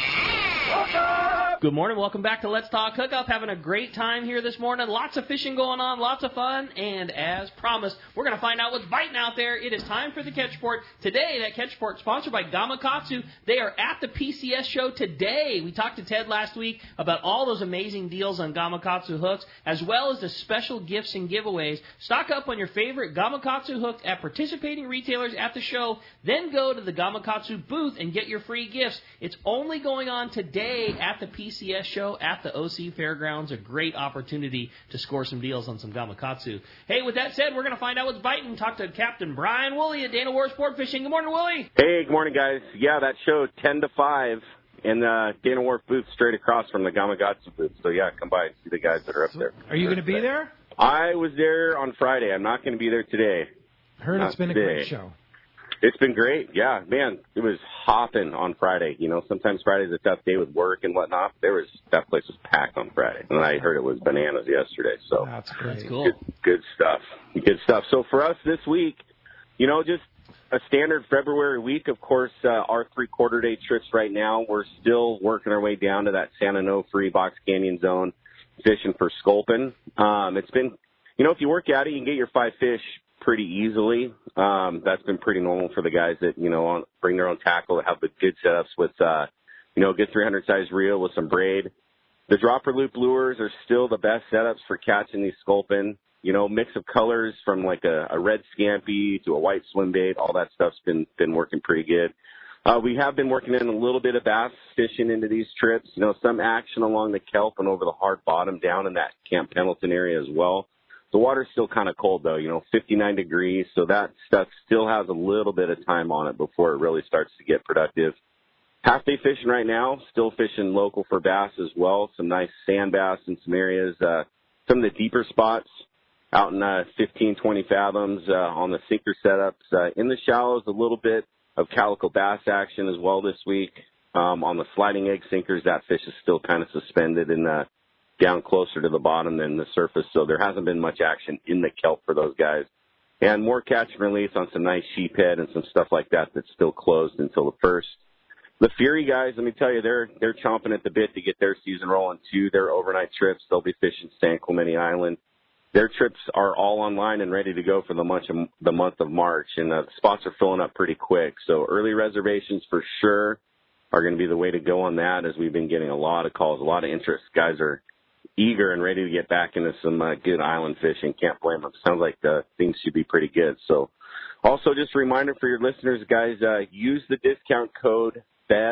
Good morning. Welcome back to Let's Talk Hookup. Having a great time here this morning. Lots of fishing going on, lots of fun, and as promised, we're going to find out what's biting out there. It is time for the Catch Report. Today, that Catch Report sponsored by Gamakatsu. They are at the PCS show today. We talked to Ted last week about all those amazing deals on Gamakatsu hooks, as well as the special gifts and giveaways. Stock up on your favorite Gamakatsu hooks at participating retailers at the show. Then go to the Gamakatsu booth and get your free gifts. It's only going on today at the PCS show at the OC Fairgrounds. A great opportunity to score some deals on some Gamakatsu. Hey, with that said, we're going to find out what's biting. Talk to Captain Brian Woolley at Dana Wharf Sport Fishing. Good morning, Woolley. Hey, good morning, guys. Yeah, that show 10 to 5 in the Dana Wharf booth straight across from the Gamakatsu booth. So, yeah, come by and see the guys that are up there. Are you going to be there? I was there on Friday. I'm not going to be there today. Heard it's been a great show. It's been great. Yeah, man, it was hopping on Friday. You know, sometimes Friday's a tough day with work and whatnot. That place was packed on Friday. And I heard it was bananas yesterday. So that's great. That's cool. Good stuff. Good stuff. So for us this week, you know, just a standard February week. Of course, our 3/4 day trips right now, we're still working our way down to that San Onofre Box Canyon zone, fishing for sculpin. It's been, you know, if you work at it, you can get your 5 fish pretty easily. That's been pretty normal for the guys that, you know, bring their own tackle, that have the good setups with, you know, good 300 size reel with some braid. The dropper loop lures are still the best setups for catching these sculpin. You know, mix of colors from like a red scampi to a white swim bait. All that stuff's been working pretty good. We have been working in a little bit of bass fishing into these trips. You know, some action along the kelp and over the hard bottom down in that Camp Pendleton area as well. The water's still kind of cold, though, you know, 59 degrees, so that stuff still has a little bit of time on it before it really starts to get productive. Half-day fishing right now, still fishing local for bass as well, some nice sand bass in some areas. Some of the deeper spots out in 15, 20 fathoms on the sinker setups. In the shallows, a little bit of calico bass action as well this week. On the sliding egg sinkers, that fish is still kind of suspended in down closer to the bottom than the surface, so there hasn't been much action in the kelp for those guys. And more catch and release on some nice sheephead and some stuff like that that's still closed until the first. The Fury guys, let me tell you, they're chomping at the bit to get their season rolling too. Their overnight trips, they'll be fishing San Clemente Island. Their trips are all online and ready to go for the month of March, and the spots are filling up pretty quick. So early reservations for sure are going to be the way to go on that, as we've been getting a lot of calls, a lot of interest. Guys are eager and ready to get back into some good island fishing. Can't blame them. Sounds like things should be pretty good. So also just a reminder for your listeners, guys, use the discount code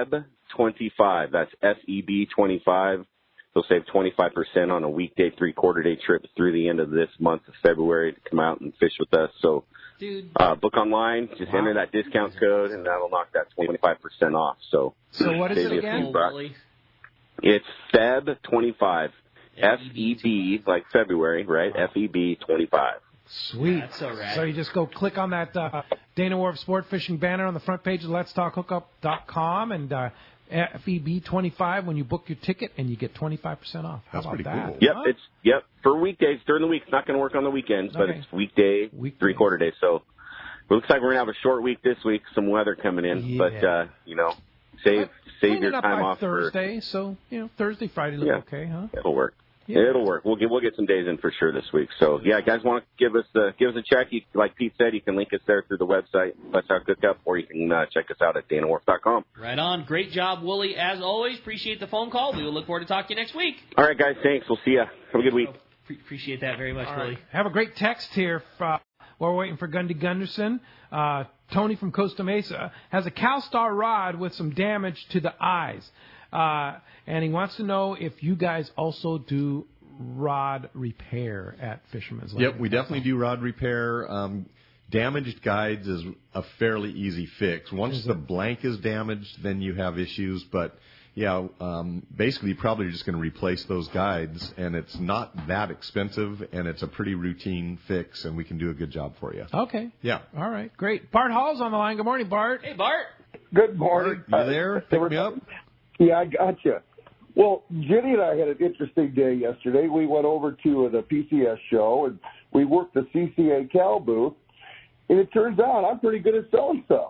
FEB25. That's FEB25. They'll save 25% on a weekday 3/4 day trip through the end of this month of February to come out and fish with us. So book online, just enter that discount code, and that'll knock that 25% off. So what is it again? It's FEB25. FEB, like February, right? FEB 25. Sweet. That's so rad. So you just go click on that Dana Wharf Sport Fishing banner on the front page of letstalkhookup.com and FEB 25 when you book your ticket, and you get 25% off. How about that? Yep, it's for weekdays during the week. It's not going to work on the weekends, but it's weekday, 3/4 day. So it looks like we're going to have a short week this week. Some weather coming in, but save your time off Thursday. So Thursday, Friday look okay, huh? It'll work. Yeah. It'll work. We'll get some days in for sure this week. So guys, want to give us a check? Like Pete said, you can link us there through the website, Let's Talk Hookup, or you can check us out at DanaWharf.com. Right on. Great job, Wooly. As always, appreciate the phone call. We will look forward to talking to you next week. All right, guys. Thanks. We'll see you. Have a good week. Appreciate that very much, Wooly. Have a great text here. While we're waiting for Gundy Gunderson, Tony from Costa Mesa has a CalStar rod with some damage to the eyes, and he wants to know if you guys also do rod repair at Fisherman's Landing. Yep, we definitely do rod repair. Damaged guides is a fairly easy fix. Once the blank is damaged, then you have issues. But, basically probably you're just going to replace those guides, and it's not that expensive, and it's a pretty routine fix, and we can do a good job for you. Okay. Yeah. All right, great. Bart Hall's on the line. Good morning, Bart. Hey, Bart. Good morning. Bart, you there? Pick me up? Yeah, I got you. Well, Jenny and I had an interesting day yesterday. We went over to the PCS show, and we worked the CCA Cal booth, and it turns out I'm pretty good at selling stuff.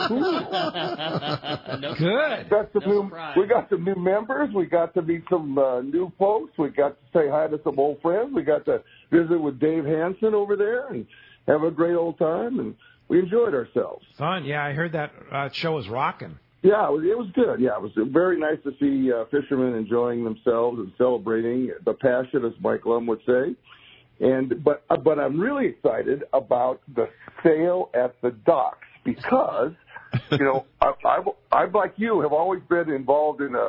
Good. We got some new members. We got to meet some new folks. We got to say hi to some old friends. We got to visit with Dave Hansen over there and have a great old time, and we enjoyed ourselves. Fun. Yeah, I heard that show was rocking. Yeah, it was good. Yeah, it was very nice to see fishermen enjoying themselves and celebrating the passion, as Mike Lum would say. But I'm really excited about the sale at the docks because, I like you have always been involved in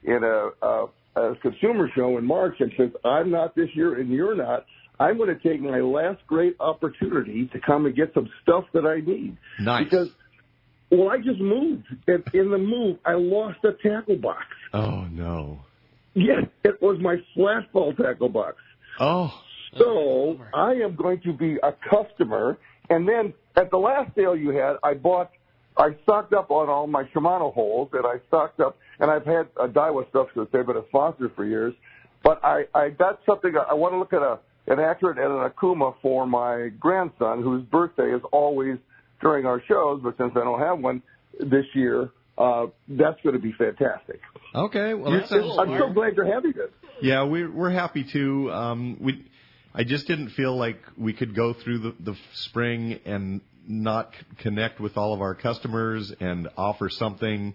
a consumer show in March, and since I'm not this year and you're not, I'm going to take my last great opportunity to come and get some stuff that I need. Nice. Because I just moved. And in the move, I lost a tackle box. Oh, no. Yes, it was my flashball tackle box. Oh. So I am going to be a customer. And then at the last sale you had, I stocked up on all my Shimano holes, and I stocked up, and I've had a Daiwa stuff because they've been a sponsor for years. But I got something, I want to look at an Accurate and an Akuma for my grandson, whose birthday is always during our shows, but since I don't have one this year, that's going to be fantastic. Okay, well, I'm so glad you're having this. Yeah, we're happy too. I just didn't feel like we could go through the spring and not connect with all of our customers and offer something,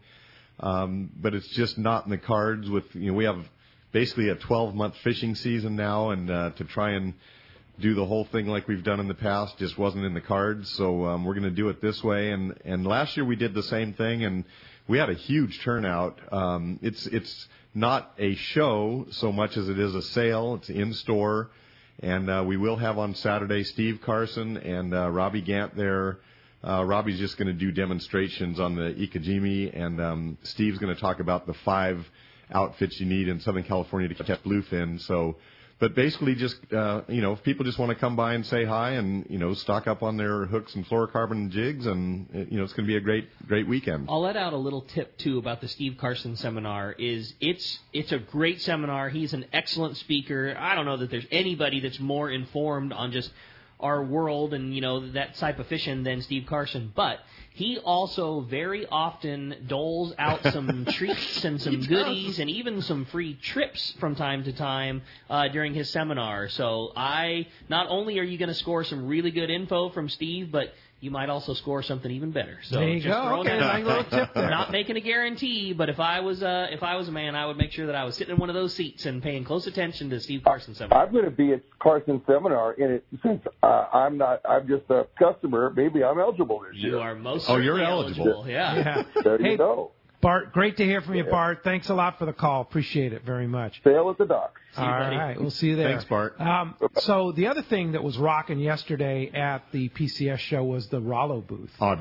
but it's just not in the cards. We have basically a 12-month fishing season now, and to try and do the whole thing like we've done in the past just wasn't in the cards. So we're going to do it this way. And last year we did the same thing, and we had a huge turnout. It's not a show so much as it is a sale. It's in store, and we will have on Saturday Steve Carson and Robbie Gant there. Robbie's just going to do demonstrations on the Ikejime, and Steve's going to talk about the 5 outfits you need in Southern California to catch bluefin. But basically just, if people just want to come by and say hi and, stock up on their hooks and fluorocarbon jigs, and, it's going to be a great weekend. I'll let out a little tip, too, about the Steve Carson seminar. It's a great seminar. He's an excellent speaker. I don't know that there's anybody that's more informed on just our world and, that type of fishing than Steve Carson. But he also very often doles out some treats and some goodies and even some free trips from time to time during his seminar. So not only are you going to score some really good info from Steve, but you might also score something even better. So there you just go. Okay, nice little tip there. Not making a guarantee, but if I was a man, I would make sure that I was sitting in one of those seats and paying close attention to Steve Carson's seminar. I'm going to be at Carson's seminar, and since I'm just a customer, maybe I'm eligible this year. You are most certainly you're eligible. Yeah. There you go. Bart, great to hear from you, Bart. Thanks a lot for the call. Appreciate it very much. Sale at the docks. All right, we'll see you there. Thanks, Bart. So the other thing that was rocking yesterday at the PCS show was the Rollo booth. I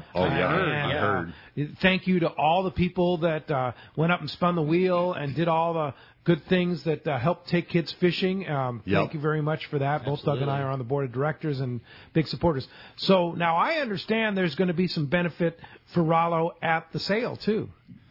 heard. Thank you to all the people that went up and spun the wheel and did all good things that help take kids fishing. Thank you very much for that. Both Doug and I are on the board of directors and big supporters. So now I understand there's going to be some benefit for Rollo at the sale, too.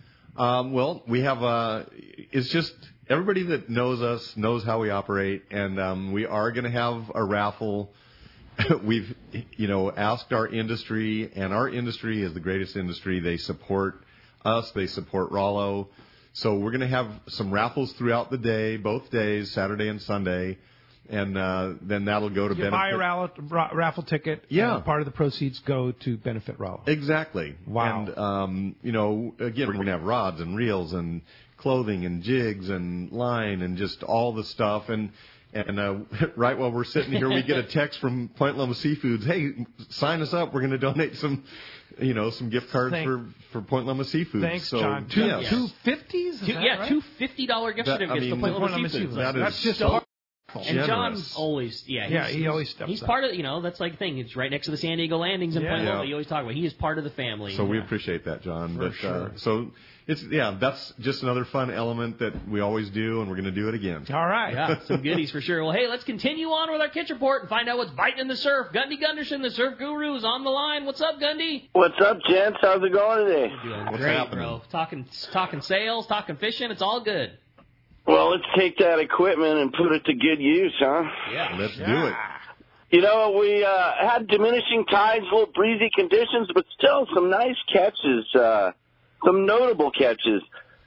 Well, we have it's just everybody that knows us knows how we operate, and we are going to have a raffle. We've, asked our industry, and our industry is the greatest industry. They support us. They support Rollo. So we're going to have some raffles throughout the day, both days, Saturday and Sunday, and then that'll go to benefit. Buy a raffle ticket, and part of the proceeds go to benefit Rollo. Exactly. Wow. And, again, we're going to have rods and reels and clothing and jigs and line and just all the stuff. And right while we're sitting here, we get a text from Point Loma Seafoods. Hey, sign us up. We're going to donate some gift cards for Point Loma Seafoods. Thanks, so, John. Two $50s? Right? $2 $50 gift certificates to Point Loma Seafoods. That's just so and John always, he always steps He's up. part of, that's like the thing. It's right next to the San Diego landings in Point Loma. You always talk about. He is part of the family. So we appreciate that, John. For sure. So that's just another fun element that we always do, and we're going to do it again. All right. Yeah, some goodies for sure. Well, hey, let's continue on with our Kitch Report and find out what's biting in the surf. Gundy Gunderson, the surf guru, is on the line. What's up, Gundy? What's up, gents? How's it going today? Doing What's great, happening? bro. Talking sales, talking fishing. It's all good. Well, let's take that equipment and put it to good use, huh? Yeah. Let's do it. We had diminishing tides, a little breezy conditions, but still some nice catches, some notable catches.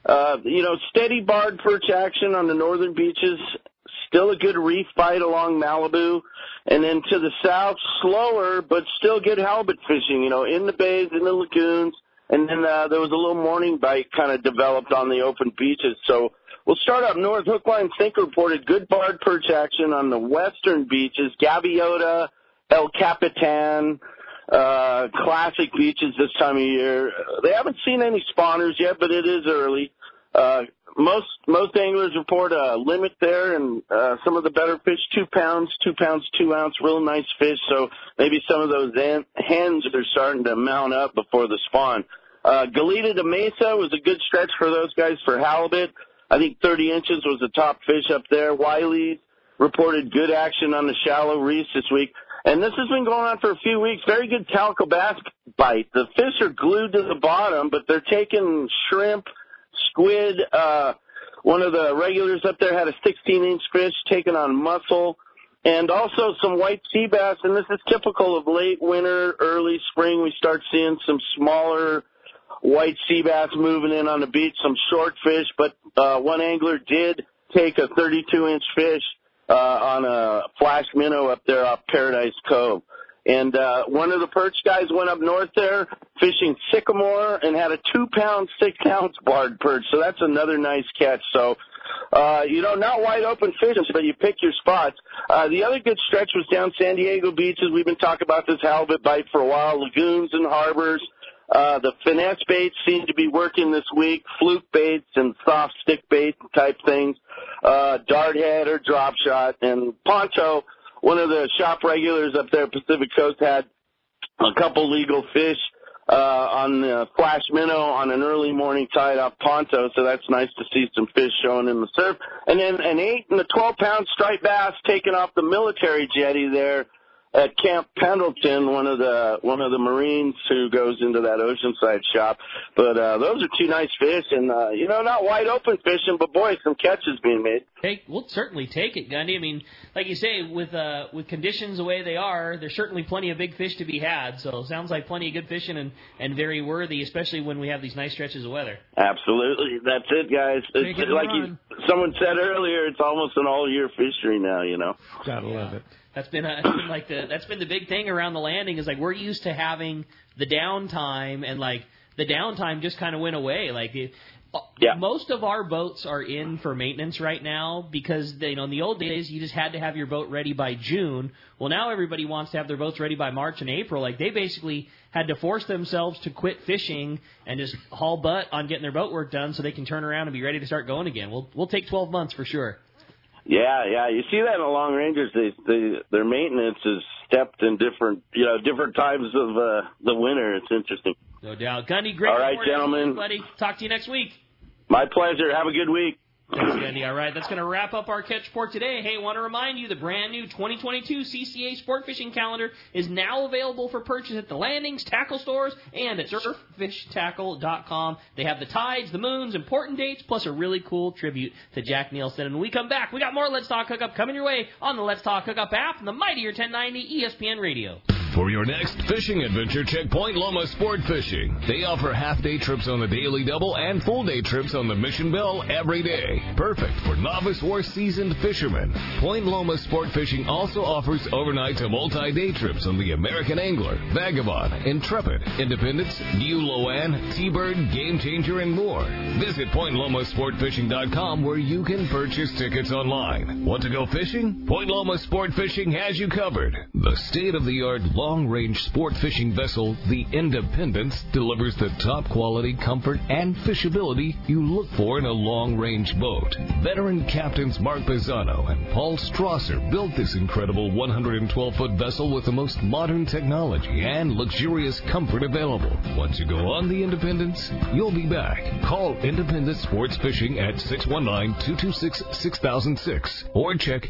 Steady barred perch action on the northern beaches, still a good reef bite along Malibu, and then to the south, slower, but still good halibut fishing, in the bays, in the lagoons, and then there was a little morning bite kind of developed on the open beaches. So we'll start up north. Hook, line, sinker reported good barred perch action on the western beaches, Gaviota, El Capitan, classic beaches this time of year. They haven't seen any spawners yet, but it is early. Most anglers report a limit there, and some of the better fish, 2 pounds, 2 ounce, real nice fish. So maybe some of those hens are starting to mount up before the spawn. Goleta de Mesa was a good stretch for those guys for halibut. I think 30 inches was the top fish up there. Wiley's reported good action on the shallow reefs this week. And this has been going on for a few weeks. Very good calico bass bite. The fish are glued to the bottom, but they're taking shrimp, squid. One of the regulars up there had a 16-inch fish taken on mussel, and also some white sea bass. And this is typical of late winter, early spring. We start seeing some smaller white sea bass moving in on the beach, some short fish. But one angler did take a 32-inch fish on a flash minnow up there off Paradise Cove. And one of the perch guys went up north there fishing sycamore and had a 2-pound, 6-ounce barred perch. So that's another nice catch. So, not wide open fish, but you pick your spots. The other good stretch was down San Diego beaches. We've been talking about this halibut bite for a while, lagoons and harbors. The finesse baits seem to be working this week, fluke baits and soft stick bait type things, dart head or drop shot. And Ponto, one of the shop regulars up there, Pacific Coast, had a couple legal fish on the flash minnow on an early morning tide off Ponto, so that's nice to see some fish showing in the surf. And then an 8 and a 12-pound striped bass taken off the military jetty there at Camp Pendleton, one of the Marines who goes into that Oceanside shop. But those are 2 nice fish, and not wide open fishing, but boy, some catches being made. We'll certainly take it, Gundy. I mean, like you say, with conditions the way they are, there's certainly plenty of big fish to be had. So it sounds like plenty of good fishing and very worthy, especially when we have these nice stretches of weather. Absolutely, that's it, guys. It's like someone said earlier, it's almost an all-year fishery now. Gotta love it. That's been the big thing around the landing is like we're used to having the downtime, and like the downtime just kind of went away. Most of our boats are in for maintenance right now because in the old days you just had to have your boat ready by June. Well, now everybody wants to have their boats ready by March and April. Like they basically had to force themselves to quit fishing and just haul butt on getting their boat work done so they can turn around and be ready to start going again. We'll take 12 months for sure. Yeah. You see that in the long rangers. Their maintenance is stepped in different times of the winter. It's interesting. No doubt. Gundy, great. All right, gentlemen. Buddy. Talk to you next week. My pleasure. Have a good week. Thanks, Andy. All right, that's going to wrap up our Catch Report today. Hey, I want to remind you the brand new 2022 CCA Sport Fishing Calendar is now available for purchase at the landings, tackle stores, and at surffishtackle.com. They have the tides, the moons, important dates, plus a really cool tribute to Jack Nielsen. And when we come back, we got more Let's Talk Hookup coming your way on the Let's Talk Hookup app and the mightier 1090 ESPN Radio. For your next fishing adventure, check Point Loma Sport Fishing. They offer half-day trips on the Daily Double and full-day trips on the Mission Bell every day. Perfect for novice or seasoned fishermen. Point Loma Sport Fishing also offers overnight to multi-day trips on the American Angler, Vagabond, Intrepid, Independence, New Loan, T-Bird, Game Changer, and more. Visit PointLomaSportFishing.com where you can purchase tickets online. Want to go fishing? Point Loma Sport Fishing has you covered. The state-of-the-art long-range sport fishing vessel, the Independence, delivers the top quality, comfort, and fishability you look for in a long-range boat. Veteran captains Mark Pisano and Paul Strasser built this incredible 112-foot vessel with the most modern technology and luxurious comfort available. Once you go on the Independence, you'll be back. Call Independence Sports Fishing at 619-226-6006 or check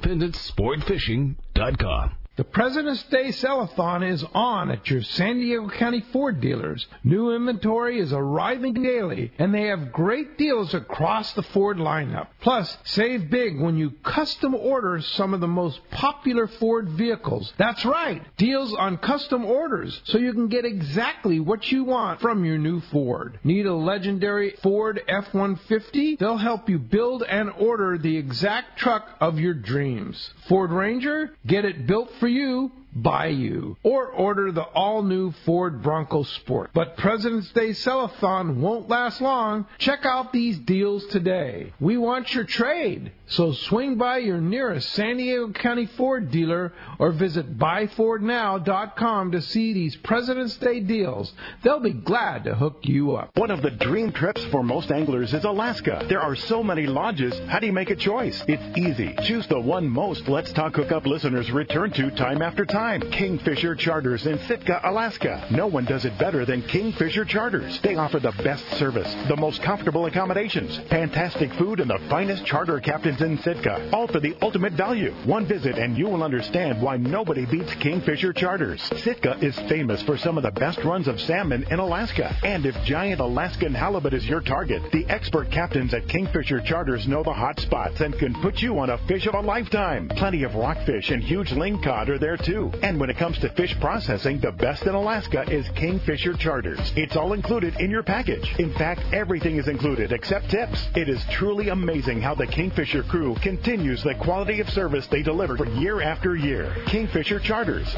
IndependenceSportFishing.com. The President's Day Sell-a-thon is on at your San Diego County Ford dealers. New inventory is arriving daily, and they have great deals across the Ford lineup. Plus, save big when you custom order some of the most popular Ford vehicles. That's right, deals on custom orders, so you can get exactly what you want from your new Ford. Need a legendary Ford F-150? They'll help you build and order the exact truck of your dreams. Ford Ranger? Get it built for you, by you. Or order the all-new Ford Bronco Sport. But President's Day Sell-a-thon won't last long. Check out these deals today. We want your trade. So swing by your nearest San Diego County Ford dealer or visit buyfordnow.com to see these President's Day deals. They'll be glad to hook you up. One of the dream trips for most anglers is Alaska. There are so many lodges. How do you make a choice? It's easy. Choose the one most Let's Talk Hookup listeners return to time after time. Kingfisher Charters in Sitka, Alaska. No one does it better than Kingfisher Charters. They offer the best service, the most comfortable accommodations, fantastic food, and the finest charter captains in Sitka. All for the ultimate value. One visit and you will understand why nobody beats Kingfisher Charters. Sitka is famous for some of the best runs of salmon in Alaska. And if giant Alaskan halibut is your target, the expert captains at Kingfisher Charters know the hot spots and can put you on a fish of a lifetime. Plenty of rockfish and huge lingcod are there too. And when it comes to fish processing, the best in Alaska is Kingfisher Charters. It's all included in your package. In fact, everything is included except tips. It is truly amazing how the Kingfisher crew continues the quality of service they deliver year after year. Kingfisher Charters,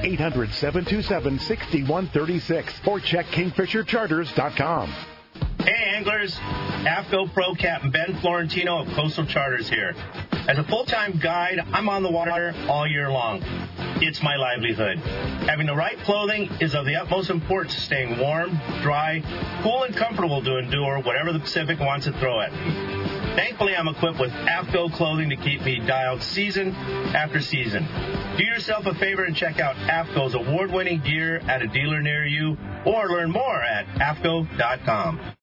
800-727-6136 or check kingfishercharters.com. Hey anglers, AFCO Pro Captain Ben Florentino of Coastal Charters here. As a full-time guide, I'm on the water all year long. It's my livelihood. Having the right clothing is of the utmost importance to staying warm, dry, cool, and comfortable to endure whatever the Pacific wants to throw at me. Thankfully, I'm equipped with AFCO clothing to keep me dialed season after season. Do yourself a favor and check out AFCO's award-winning gear at a dealer near you, or learn more at AFCO.com.